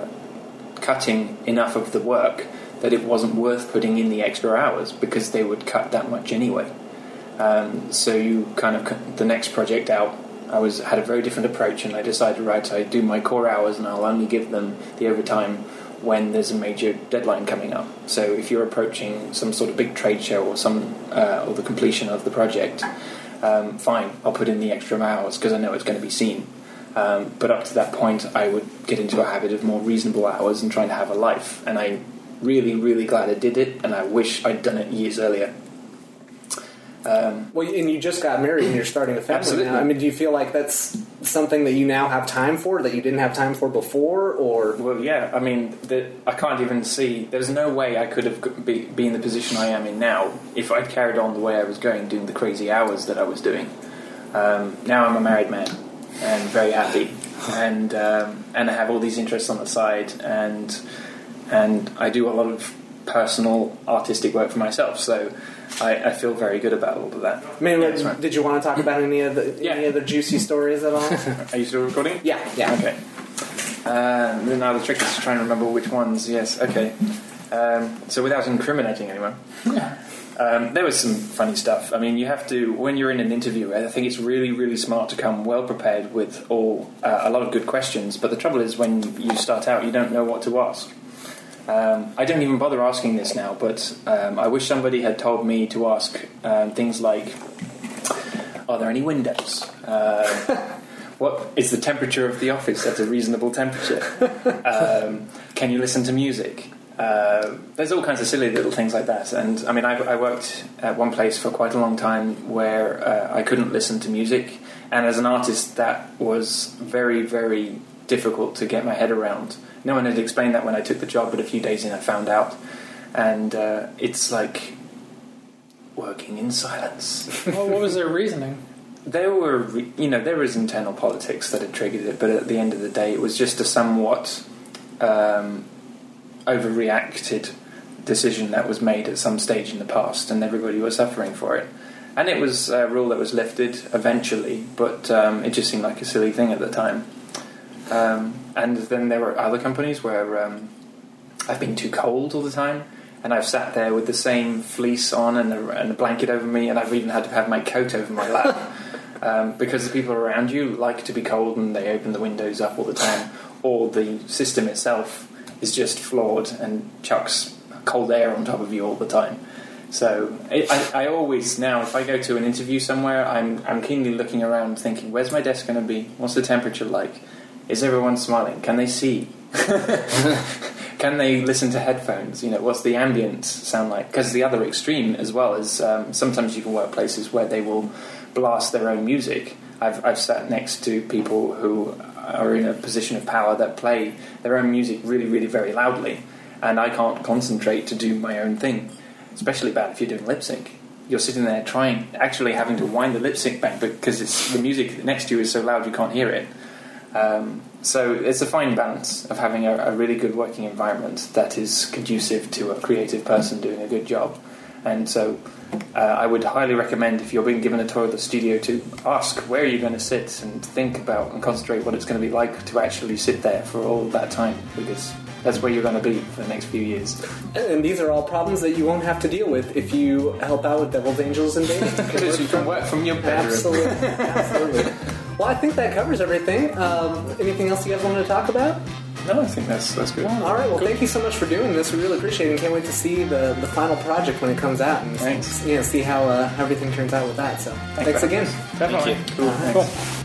cutting enough of the work that it wasn't worth putting in the extra hours because they would cut that much anyway. So you kind of, the next project out, I had a very different approach, and I decided, I do my core hours and I'll only give them the overtime when there's a major deadline coming up. So if you're approaching some sort of big trade show or or the completion of the project, fine, I'll put in the extra hours because I know it's going to be seen. But up to that point, I would get into a habit of more reasonable hours and trying to have a life. And I'm really, really glad I did it, and I wish I'd done it years earlier. And you just got married and you're starting a family Absolutely. now. I mean, do you feel like that's something that you now have time for that you didn't have time for before, or? Well, yeah. I mean, I can't even see. There's no way I could have be in the position I am in now if I'd carried on the way I was going, doing the crazy hours that I was doing. Now I'm a married man and very happy, and I have all these interests on the side, and I do a lot of personal artistic work for myself. So I feel very good about all of that. I mean, did you want to talk about any other juicy stories at all? Are you still recording? Yeah. Okay. Now the trick is to try and remember which ones. Yes. Okay. So without incriminating anyone, there was some funny stuff. I mean, you have to, when you're in an interview, I think it's really, really smart to come well prepared with a lot of good questions. But the trouble is, when you start out, you don't know what to ask. I don't even bother asking this now, but I wish somebody had told me to ask things like, are there any windows? What is the temperature of the office at a reasonable temperature? Can you listen to music? There's all kinds of silly little things like that. And I mean, I worked at one place for quite a long time where I couldn't listen to music. And as an artist, that was very, very difficult to get my head around. No one had explained that when I took the job, but a few days in I found out. And it's like, working in silence. Well, what was their reasoning? There was internal politics that had triggered it, but at the end of the day, it was just a somewhat overreacted decision that was made at some stage in the past, and everybody was suffering for it. And it was a rule that was lifted eventually, but it just seemed like a silly thing at the time. And then there were other companies where I've been too cold all the time, and I've sat there with the same fleece on and a blanket over me, and I've even had to have my coat over my lap. Because the people around you like to be cold and they open the windows up all the time, or the system itself is just flawed and chucks cold air on top of you all the time. So I always now, if I go to an interview somewhere, I'm keenly looking around thinking, where's my desk going to be? What's the temperature like? Is everyone smiling? Can they see? Can they listen to headphones? What's the ambience sound like? Because the other extreme as well is sometimes you can work places where they will blast their own music. I've sat next to people who are in a position of power that play their own music really, really very loudly, and I can't concentrate to do my own thing. Especially bad if you're doing lip sync. You're sitting there actually having to wind the lip sync back because the music next to you is so loud you can't hear it. So it's a fine balance of having a really good working environment that is conducive to a creative person doing a good job. And so I would highly recommend, if you're being given a tour of the studio, to ask where you're going to sit and think about and concentrate what it's going to be like to actually sit there for all that time, because that's where you're going to be for the next few years. And these are all problems that you won't have to deal with if you help out with Devil's Angels and Dating. Because you can work from your bedroom. Absolutely. Well, I think that covers everything. Anything else you guys wanted to talk about? No, I think that's good. All right, well, thank you so much for doing this. We really appreciate it and can't wait to see the final project when it comes out and see how everything turns out with that. So thanks again. Definitely. Thank you. Cool.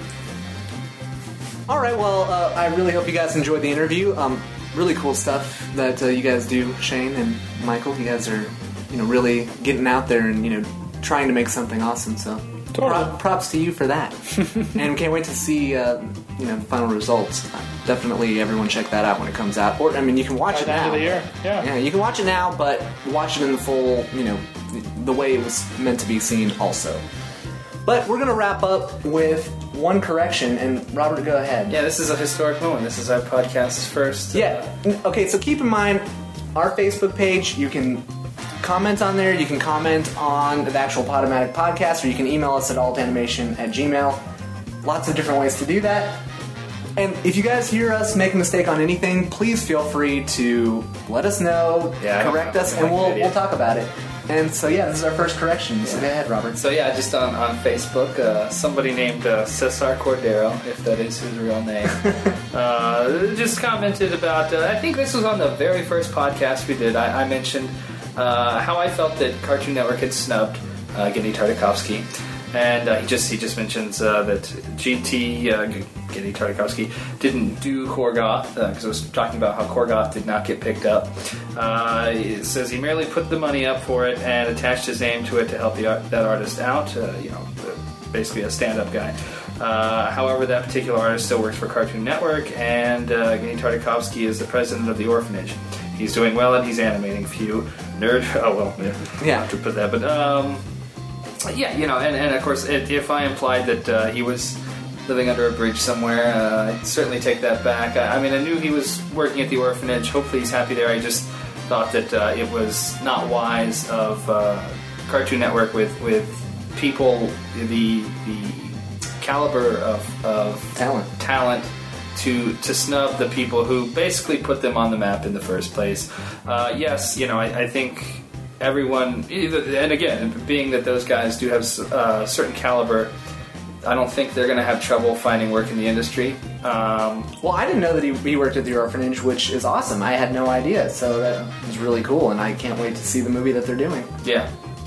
All right, well, I really hope you guys enjoyed the interview. Really cool stuff that you guys do, Shane and Michael. You guys are, really getting out there and, trying to make something awesome. So props to you for that. And can't wait to see, the final results. Definitely everyone check that out when it comes out. Or, you can watch it now. By the end of the year, Yeah, you can watch it now, but watch it in the full, the way it was meant to be seen also. But we're going to wrap up with one correction, and Robert, go ahead. Yeah, this is a historic moment. This is our podcast's first. Yeah. Okay, so keep in mind, our Facebook page, you can comment on there, you can comment on the actual Podomatic podcast, or you can email us at altanimation@gmail.com. Lots of different ways to do that. And if you guys hear us make a mistake on anything, please feel free to let us know, correct us, and we'll talk about it. And so, this is our first correction. So go ahead, Robert. So, just on Facebook, somebody named Cesar Cordero, if that is his real name, just commented about, I think this was on the very first podcast we did. I mentioned how I felt that Cartoon Network had snubbed Genndy Tartakovsky. And he just mentions that Genndy Tartakovsky didn't do Korgoth, because I was talking about how Korgoth did not get picked up. It says he merely put the money up for it and attached his name to it to help that artist out, basically a stand-up guy. However, that particular artist still works for Cartoon Network, and Genndy Tartakovsky is the president of the orphanage. He's doing well and he's animating. Few nerd. Oh, well, yeah. Have to put that, but... and of course, if I implied that he was living under a bridge somewhere, I'd certainly take that back. I knew he was working at the orphanage. Hopefully he's happy there. I just thought that it was not wise of Cartoon Network with people the caliber of talent to snub the people who basically put them on the map in the first place. I think... everyone, and again, being that those guys do have a certain caliber, I don't think they're going to have trouble finding work in the industry. Well, I didn't know that he worked at the orphanage, which is awesome. I had no idea, so that was really cool, and I can't wait to see the movie that they're doing. Yeah.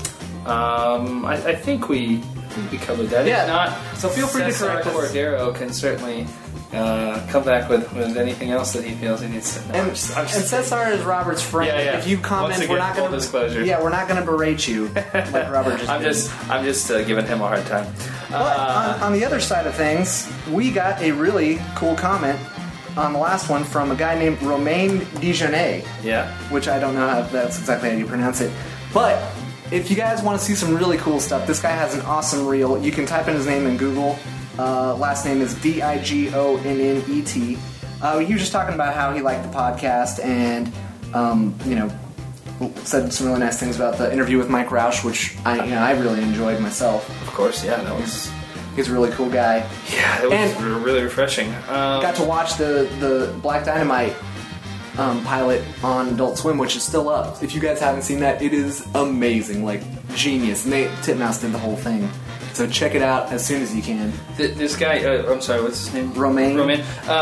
I think we covered that. Yeah. If not, so feel free to correct us. Cordero can certainly come back with anything else that he feels he needs to know. And Cesar is Robert's friend. Yeah. If you comment, again, we're not going to disclosure. Yeah, we're not going to berate you like Robert just did. I'm just giving him a hard time. But on the other side of things, we got a really cool comment on the last one from a guy named Romain Dijonais. Yeah. Which I don't know how that's exactly how you pronounce it. But if you guys want to see some really cool stuff, this guy has an awesome reel. You can type in his name in Google. Last name is Digonnet. He was just talking about how he liked the podcast and, said some really nice things about the interview with Mike Roush, which I really enjoyed myself. Of course, yeah, that was... He's a really cool guy. Yeah, it was really refreshing. Got to watch the Black Dynamite pilot on Adult Swim, which is still up. If you guys haven't seen that, it is amazing, like genius. Nate Titmouse did the whole thing, so check it out as soon as you can. This guy, I'm sorry, what's his name? Romain.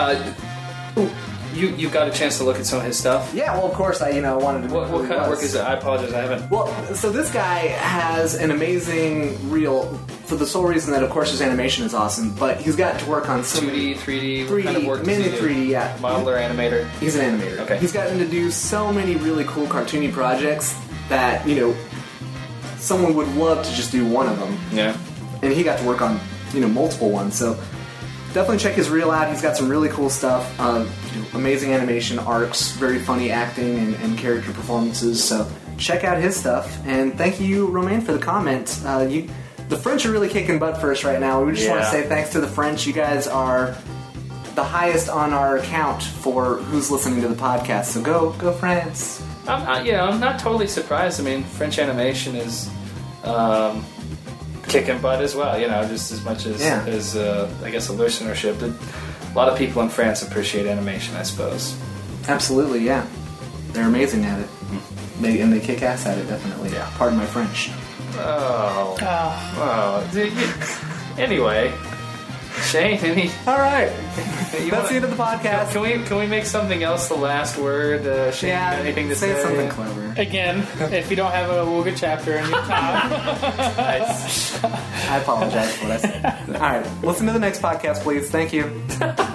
You got a chance to look at some of his stuff? Yeah, well, of course, I wanted to. What kind of work is it? I apologize, I haven't. Well, so this guy has an amazing reel for the sole reason that, of course, his animation is awesome. But he's got to work on some 2D, 3D, what kind of work mainly does he do? 3D, yeah. Modeler, animator. He's an animator. Okay. He's gotten to do so many really cool cartoony projects that someone would love to just do one of them. Yeah. And he got to work on multiple ones. So definitely check his reel out. He's got some really cool stuff. Amazing animation arcs, very funny acting and character performances. So check out his stuff. And thank you, Romain, for the comment. The French are really kicking butt for us right now. We just want to say thanks to the French. You guys are the highest on our account for who's listening to the podcast. So go France. I'm not totally surprised. I mean, French animation is kicking butt as well. Just as much as I guess the listenership. A lot of people in France appreciate animation, I suppose. Absolutely, yeah. They're amazing at it. They kick ass at it, definitely. Yeah. Pardon my French. Oh. Anyway, Shane, All right. That's the end of the podcast. Can we make something else the last word? Shane, you got anything to say? Something clever. Again, if you don't have a Wooga chapter in your top. Nice. I apologize for what I said. All right. Listen to the next podcast, please. Thank you.